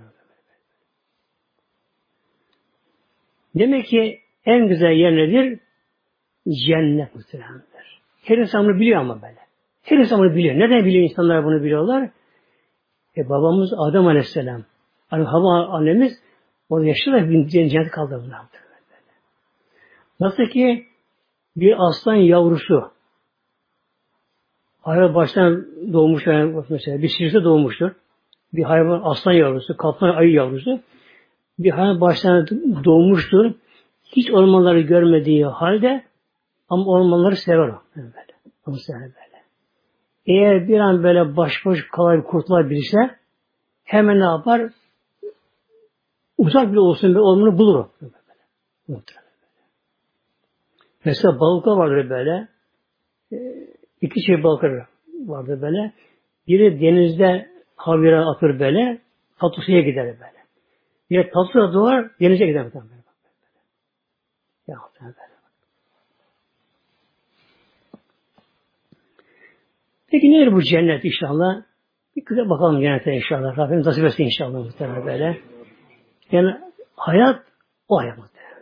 Demek ki en güzel yer nedir? Cennet muhtemelendir. Her insan bunu biliyor ama böyle. Her insan bunu biliyor. Neden biliyor insanlar bunu biliyorlar? E babamız Adem Aleyhisselam. Hani Havva annemiz orada yaşlı da bir cennet kaldı bunlar. Nasıl ki bir aslan yavrusu hayvan baştan doğmuş yani mesela bir sirse doğmuştur. Bir hayvan aslan yavrusu, kaplan ayı yavrusu bir hayvan baştan doğmuştur. Hiç ormanları görmediği halde ama ormanları sever o. Böyle. Onu sever böyle. Eğer bir an böyle baş boş kalır, kurtulabilirse hemen ne yapar? Uzak bile olsun bir ormanı bulur o. Böyle. Mesela balıklar vardır böyle. İki şey balıklar vardır böyle. Biri denizde havira atır böyle. Tatlı suya gider böyle. Biri tatlı suya doğar, denize gider böyle. Ya böyle. Peki nedir bu cennet inşallah? Bir kıza bakalım cennete inşallah. Rabbim nasip etsin inşallah muhtemelen böyle. Yani hayat o hayat muhtemelen.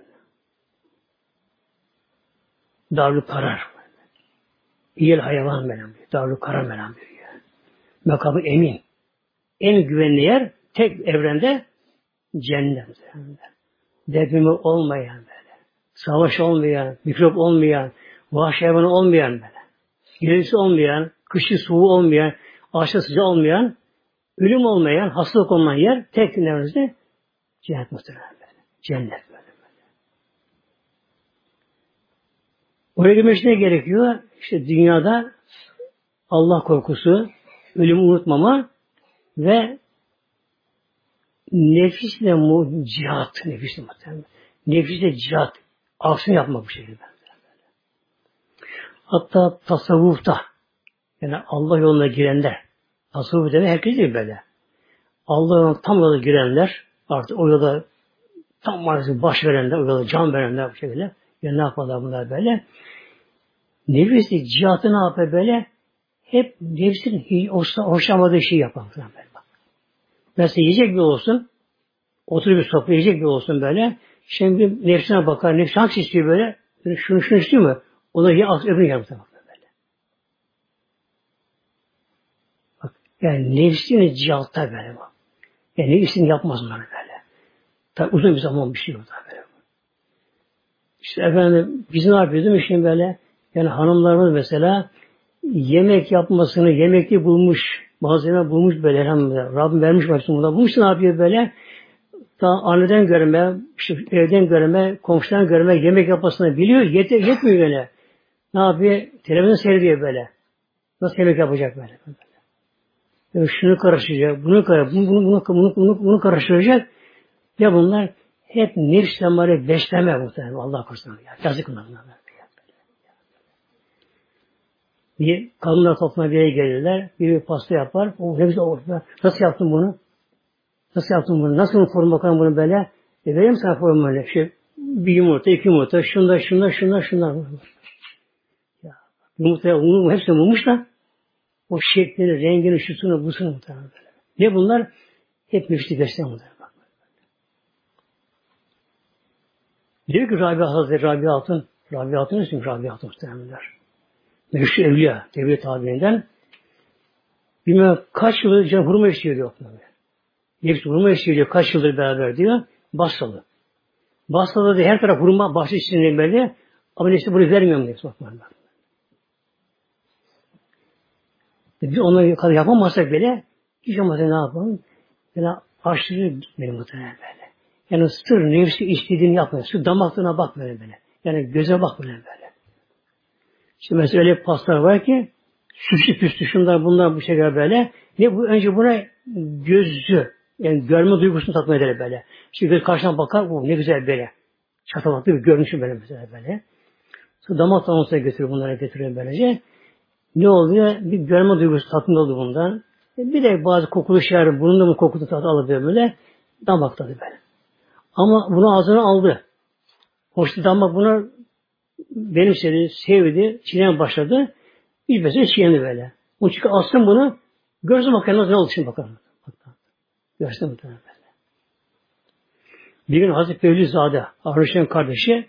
Darül karar. İyil hayvan benim. Darül karar benim. Makamı emin. En güvenli yer tek evrende cennet. Depremi olmayan böyle. Savaş olmayan, mikrop olmayan, vahşi hayvan olmayan böyle. Girisi olmayan, kışı soğuğu olmayan, ağaçta sıcağı olmayan, ölüm olmayan, hastalık olmayan yer tek evrende cennet muhtemelen böyle. Cennet böyle. böyle. Oraya girmek için ne gerekiyor? işte dünyada Allah korkusu, ölümü unutmama ve nefisle mu cihat, nefisle muhtemelen. Nefisle cihat, aksini yapmak bu şekilde. Hatta tasavvufta, yani Allah yoluna girenler, tasavvuf demek herkes değil böyle. Allah yoluna tam yola girenler, artık o yola tam maalesef baş verenler, o yola can verenler bu şekilde. Ya ne yaparlar bunlar böyle? Nefisle cihatı ne yapar böyle? Hep nefsin hoşlanmadığı şeyi yapar. Mesela yiyecek bir olsun, oturup bir sofra yiyecek bir olsun böyle. Şimdi nefsine bakar, nefsi hangisi istiyor böyle? Şunu şunu istiyor mu? O da ya az öbürünü yapar böyle. Bak, yani nefsini cihatta böyle bak. Yani nefsini yapmaz bunları böyle. Tabi uzun bir zaman bir şey yok da böyle. İşte efendim biz ne yapıyorduk şimdi böyle? Yani hanımlarımız mesela yemek yapmasını, yemekli bulmuş, malzeme bulmuş böyle elhamdülillah. Rabbim vermiş başımıza. Bulmuş ne yapıyor böyle? Ta anneden görme, işte evden görme, komşudan görme, yemek yapmasını biliyor. Yet yetmiyor böyle. Ne yapıyor? Televizyon seyrediyor böyle. Nasıl yemek yapacak böyle? Yani şunu karıştıracak, bunu karıştıracak, bunu, bunu, bunu, bunu, bunu karıştıracak. Ya bunlar hep nefs damarı besleme muhtemelen. Allah korusun. Yazık bunlar. Bir kadınlar topluma bir yere gelirler. Biri pasta yapar. O ne güzel olur. Nasıl yaptın bunu? Nasıl yaptın bunu? Nasıl form bakalım bunu böyle? E vereyim sana formu böyle. Şey, bir yumurta, iki yumurta, şunda, şunda, şunda, şunlar. Ya, yumurtaya unu hepsini bulmuş da o şeklini, rengini, şusunu, busunu muhtemelen böyle. Ne bunlar? Hep nefsi besleyen bunlar. Diyor ki Rabia Hazretleri, Rabia Hatun, Rabia Hatun isim Rabia Hatun muhtemelenler. Meşhur evliya, devlet tabirinden bilmem kaç yıldır canım hurma istiyor diyor. Nefsi hurma istiyor diyor, kaç yıldır beraber diyor. Basralı. Basralı da her taraf hurma bahçe içinde böyle. Ama nefsi bunu vermiyor mu nefsi bakmalar. Biz onları kadar yapamazsak bile hiç olmazsa ne yapalım? Yani aşırı gitmeyelim muhtemelen böyle. Yani sır nefsi istediğini yapmıyor. Sır damaklarına bak böyle böyle. Yani göze bak böyle böyle. Şimdi mesela öyle paslar var ki süslü püslü şunlar bunlar bu şekilde böyle. Ne bu? Önce buna gözü yani görme duygusunu tatmin eder böyle. Şimdi göz karşına bakar, o ne güzel böyle. Çatalatlı bir görünüşü böyle mesela böyle. Sonra damak tamasına götürüyor bunlara götürüyor böylece. Ne oluyor? Bir görme duygusu tatmin oldu bundan. Bir de bazı kokulu şeyler burnunda mı kokulu tadı alıyor böyle. Damak tadı böyle. Ama bunu ağzına aldı. Hoştu damak buna benimsedi, sevdi, çiğnemeye başladı. Hiç mesela çiğnendi böyle. O çünkü aslında bunu görsün bakalım ne oldu şimdi bakalım. Görsün muhtemelen böyle. Bir gün Hazreti Bevlizade, Arnavutların kardeşi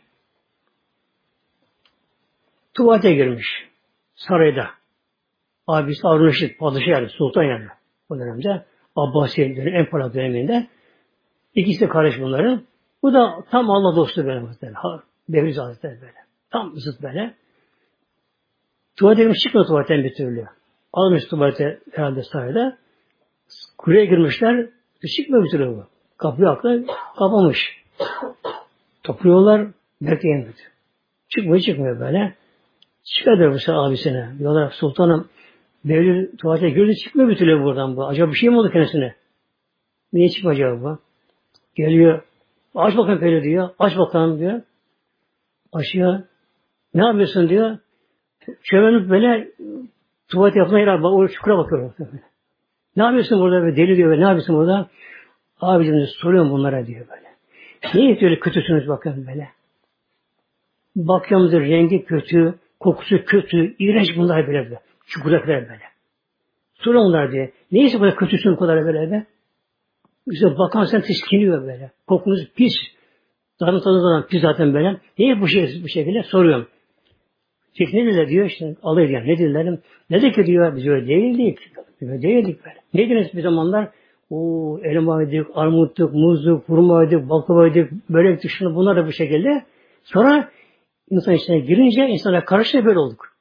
tuvalete girmiş. Sarayda. Abisi Harun Reşit, padişah yani, sultan yani. O dönemde Abbasiye dönemi, en parlak döneminde. İkisi de kardeş bunların. Bu da tam Allah dostu böyle muhtemelen. Bevlizade Hazretleri böyle. Tam zıt böyle. Tuvalete girmiş, çıkmıyor tuvaletten bir türlü. Almış tuvalete herhalde sarayda. Kuleye girmişler, çıkmıyor bir türlü bu. Kapıyı akla kapamış. Topluyorlar, bekleyin. Çıkmıyor, çıkmıyor böyle. Çıkarıyor bu sefer abisine. Diyorlar, sultanım, Mevlid tuvalete girdi, çıkmıyor bir türlü buradan bu. Acaba bir şey mi oldu kendisine? Niye çıkmıyor acaba bu? Geliyor, aç bakalım böyle diyor, aç bakalım diyor. Açıyor. Ne yapıyorsun diyor. Çömenip böyle tuvalet yapmaya yer var. O çukura bakıyor. Ne yapıyorsun burada? Böyle deli diyor. Ne yapıyorsun burada? Abicim soruyorum bunlara diyor böyle. Niye böyle kötüsünüz bakın böyle? Bakıyorum diyor, rengi kötü, kokusu kötü, iğrenç bunlar böyle böyle. Çukurdakiler böyle. Soruyorum bunlar diye. Neyse böyle kötüsün bu kadar böyle be? İşte bakan sen tiskiniyor böyle. Kokunuz pis. Darın tadı zaman pis zaten böyle. Niye bu şey bu şekilde? Soruyorum. Peki ne dediler diyor işte alay ediyor. Ne dediler? Ne de ki diyor biz öyle değildik. Öyle değildik böyle. Ne dediniz bir zamanlar? O elmaydık, armuttuk, muzduk, hurmaydık, baklavaydık, börektik şunu bunlar da bu şekilde. Sonra insan içine girince insana karşı böyle olduk.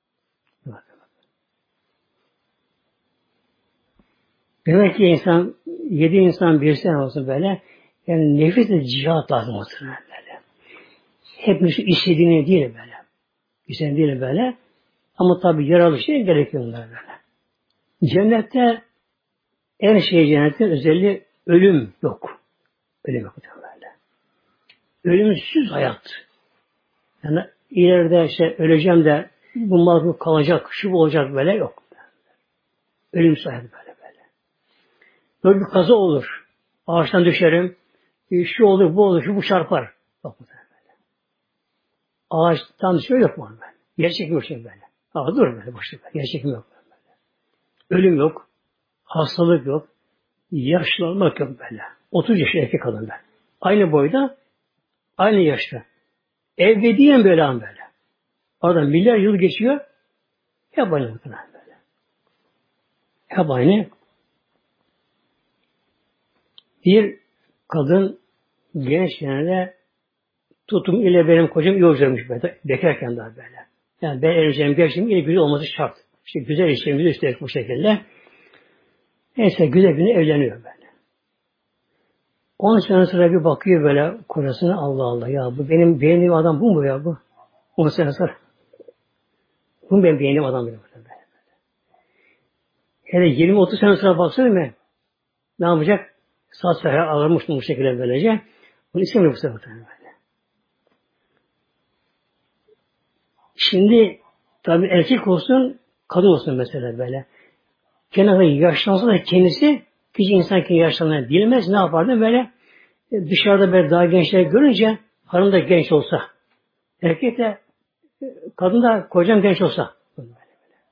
Demek ki insan, yedi insan bir sene olsun böyle, yani nefisle cihat lazım olsun böyle. Hepimiz istediğini değil böyle. İstediğini değil böyle. Ama tabi yaralı şey gerekiyor bunlar böyle. Cennette en şey cennetin özelliği ölüm yok. Ölüm yok böyle. Ölümsüz hayat. Yani ileride işte öleceğim de bu mal kalacak, şu olacak böyle yok. Ölümsüz hayat böyle böyle. Böyle bir kaza olur. Ağaçtan düşerim. Şu olur, bu olur, şu bu çarpar. Yok bu böyle. Ağaçtan düşüyor yok mu böyle? Yer çekimi yok şimdi böyle. Ama dur böyle boşluk. Yer çekimi yok böyle. Ölüm yok. Hastalık yok. Yaşlanmak yok böyle. otuz yaşında erkek kadın ben. Aynı boyda, aynı yaşta. Ebediyen böyle an böyle. Aradan milyar yıl geçiyor. Hep aynı böyle. Hep aynı. Bir kadın gençlerine tutum ile benim kocam iyi olacakmış böyle. Bekarken daha böyle. Yani ben evleneceğim gençliğim ile güzel olması şart. İşte güzel işlerimizi üstelik bu şekilde. Neyse güzel günü evleniyor böyle. On sene sonra bir bakıyor böyle kocasına, Allah Allah ya bu benim beğendiğim adam bu mu ya bu? On sene sonra. Bu benim beğendiğim adam böyle. Hele yirmi otuz sene sonra baksana mı? Ne yapacak? Saat sonra ağırmış bu şekilde böylece. Bunu istemiyor bu sefer böyle. Şimdi tabii erkek olsun, kadın olsun mesela böyle. Kenarda yaşlansa da kendisi, hiç insan kendisi yaşlandığını bilmez, ne yapardı böyle? Dışarıda böyle daha gençler görünce, hanım da genç olsa, erkek de, kadın da kocam genç olsa. Böyle böyle.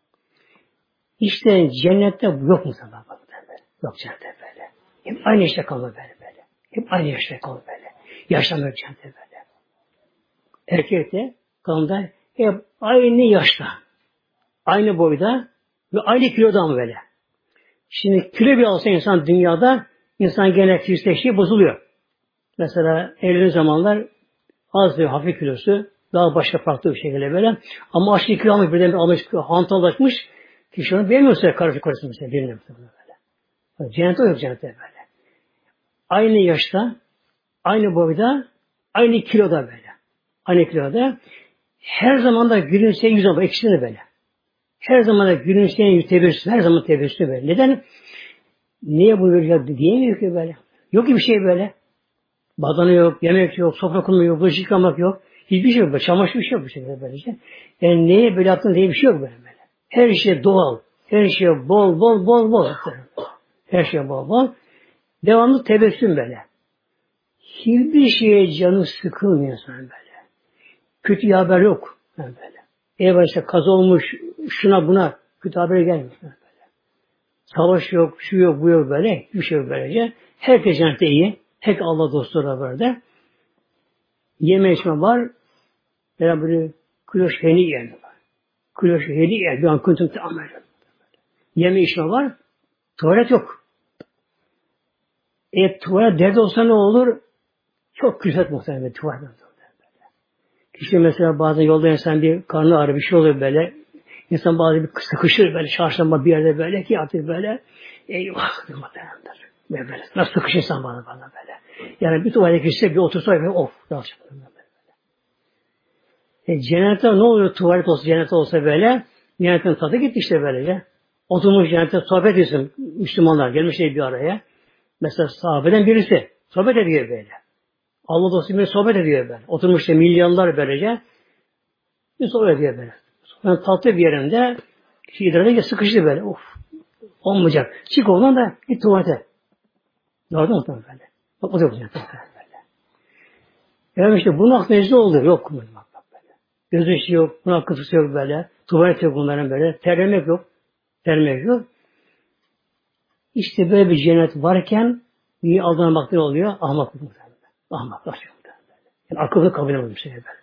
İşte cennette bu yok mu sana? Yok cennette böyle. Hep aynı yaşta kalma böyle böyle. Hep aynı yaşta kalma böyle. Yaşlanmak cennette böyle. Erkek de, kadın da hep aynı yaşta. Aynı boyda ve aynı kiloda mı böyle? Şimdi kilo bir alsa insan dünyada, insan gene fiziksel bozuluyor. Mesela evlendiği zamanlar az diyor, hafif kilosu, daha başka farklı bir şekilde böyle. Ama aşırı kilo almış, birden bir almış, hantallaşmış, kişi onu beğenmiyorsa karşı karşısında mesela birine böyle. Cennette yok cennette böyle. Aynı yaşta, aynı boyda, aynı kiloda böyle. Aynı kiloda. Her zaman da gülümseyen yüz ama ikisini de böyle. Her zaman da gülümseyen yüz tebessüm, her zaman tebessüm böyle. Neden? Niye bunu böyle diyemiyor ki böyle? Yok ki bir şey böyle. Badanı yok, yemek yok, sofra kurma yok, bulaşık yıkamak yok. Hiçbir şey yok. Çamaşır bir şey yok bu şekilde böylece. Yani neye böyle yaptın diye bir şey yok böyle böyle. Her şey doğal. Her şey bol bol bol bol. Her şey bol bol. Devamlı tebessüm böyle. Hiçbir şeye canı sıkılmıyor sana böyle. Kötü haber yok. Yani böyle. Eğer işte kaza olmuş, şuna buna kötü haber gelmiyor. Böyle. Savaş yok, şu yok, bu yok böyle. Hiçbir şey yok böylece. Herkes cennette iyi. Hep Allah dostları böyle. Yeme içme var. Yani böyle kıloş heni yer var. Kıloş heni yer. Bir an kuntum teamel. Yeme içme var. Tuvalet yok. E tuvalet derdi olsa ne olur? Çok güzel muhtemelen tuvalet. İşte mesela bazen yolda insan bir karnı ağrı bir şey oluyor böyle. İnsan bazen bir sıkışır böyle çarşamba bir yerde böyle ki artık böyle eyvah muhtemelendir. Böyle nasıl sıkışır insan bana bana böyle. Yani bir tuvalete girse bir otursa böyle of. Böyle. E, cennette ne oluyor tuvalet olsa cennet olsa böyle. Cennetin tadı gitti işte böylece. Oturmuş cennette sohbet ediyorsun. Müslümanlar gelmiş bir araya. Mesela sahabeden birisi sohbet ediyor böyle. Allah dostu bir sohbet ediyor böyle. Oturmuş işte milyonlar böylece. Bir sohbet ediyor böyle. Yani tatlı bir yerinde işte idrarda sıkıştı böyle. Of. Olmayacak. Çık oradan da git tuvalete. Gördün mü böyle? Bak o da olacak böyle. Yani işte bunun aklına ne oldu? Yok. Bak, bak böyle. Göz ışığı yok. Bunun akıntısı yok böyle. Tuvalet yok bunların böyle. Terlemek yok. Terlemek yok. İşte böyle bir cennet varken bir aldanmak ne oluyor? Ahmaklık muhtemelen. Ahmaklık muhtemelen. Yani akıllı kabul edilmiş şey böyle.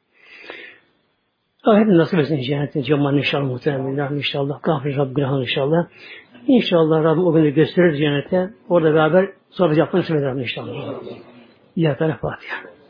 Allah hepimiz nasip etsin cennetin cemalini inşallah muhtemelen. İnşallah. Gafir Rabbim günahını inşallah. İnşallah Rabbim o günü gösterir cennete. Orada beraber sohbet yapmayı nasip eder inşallah. İyi Fatiha.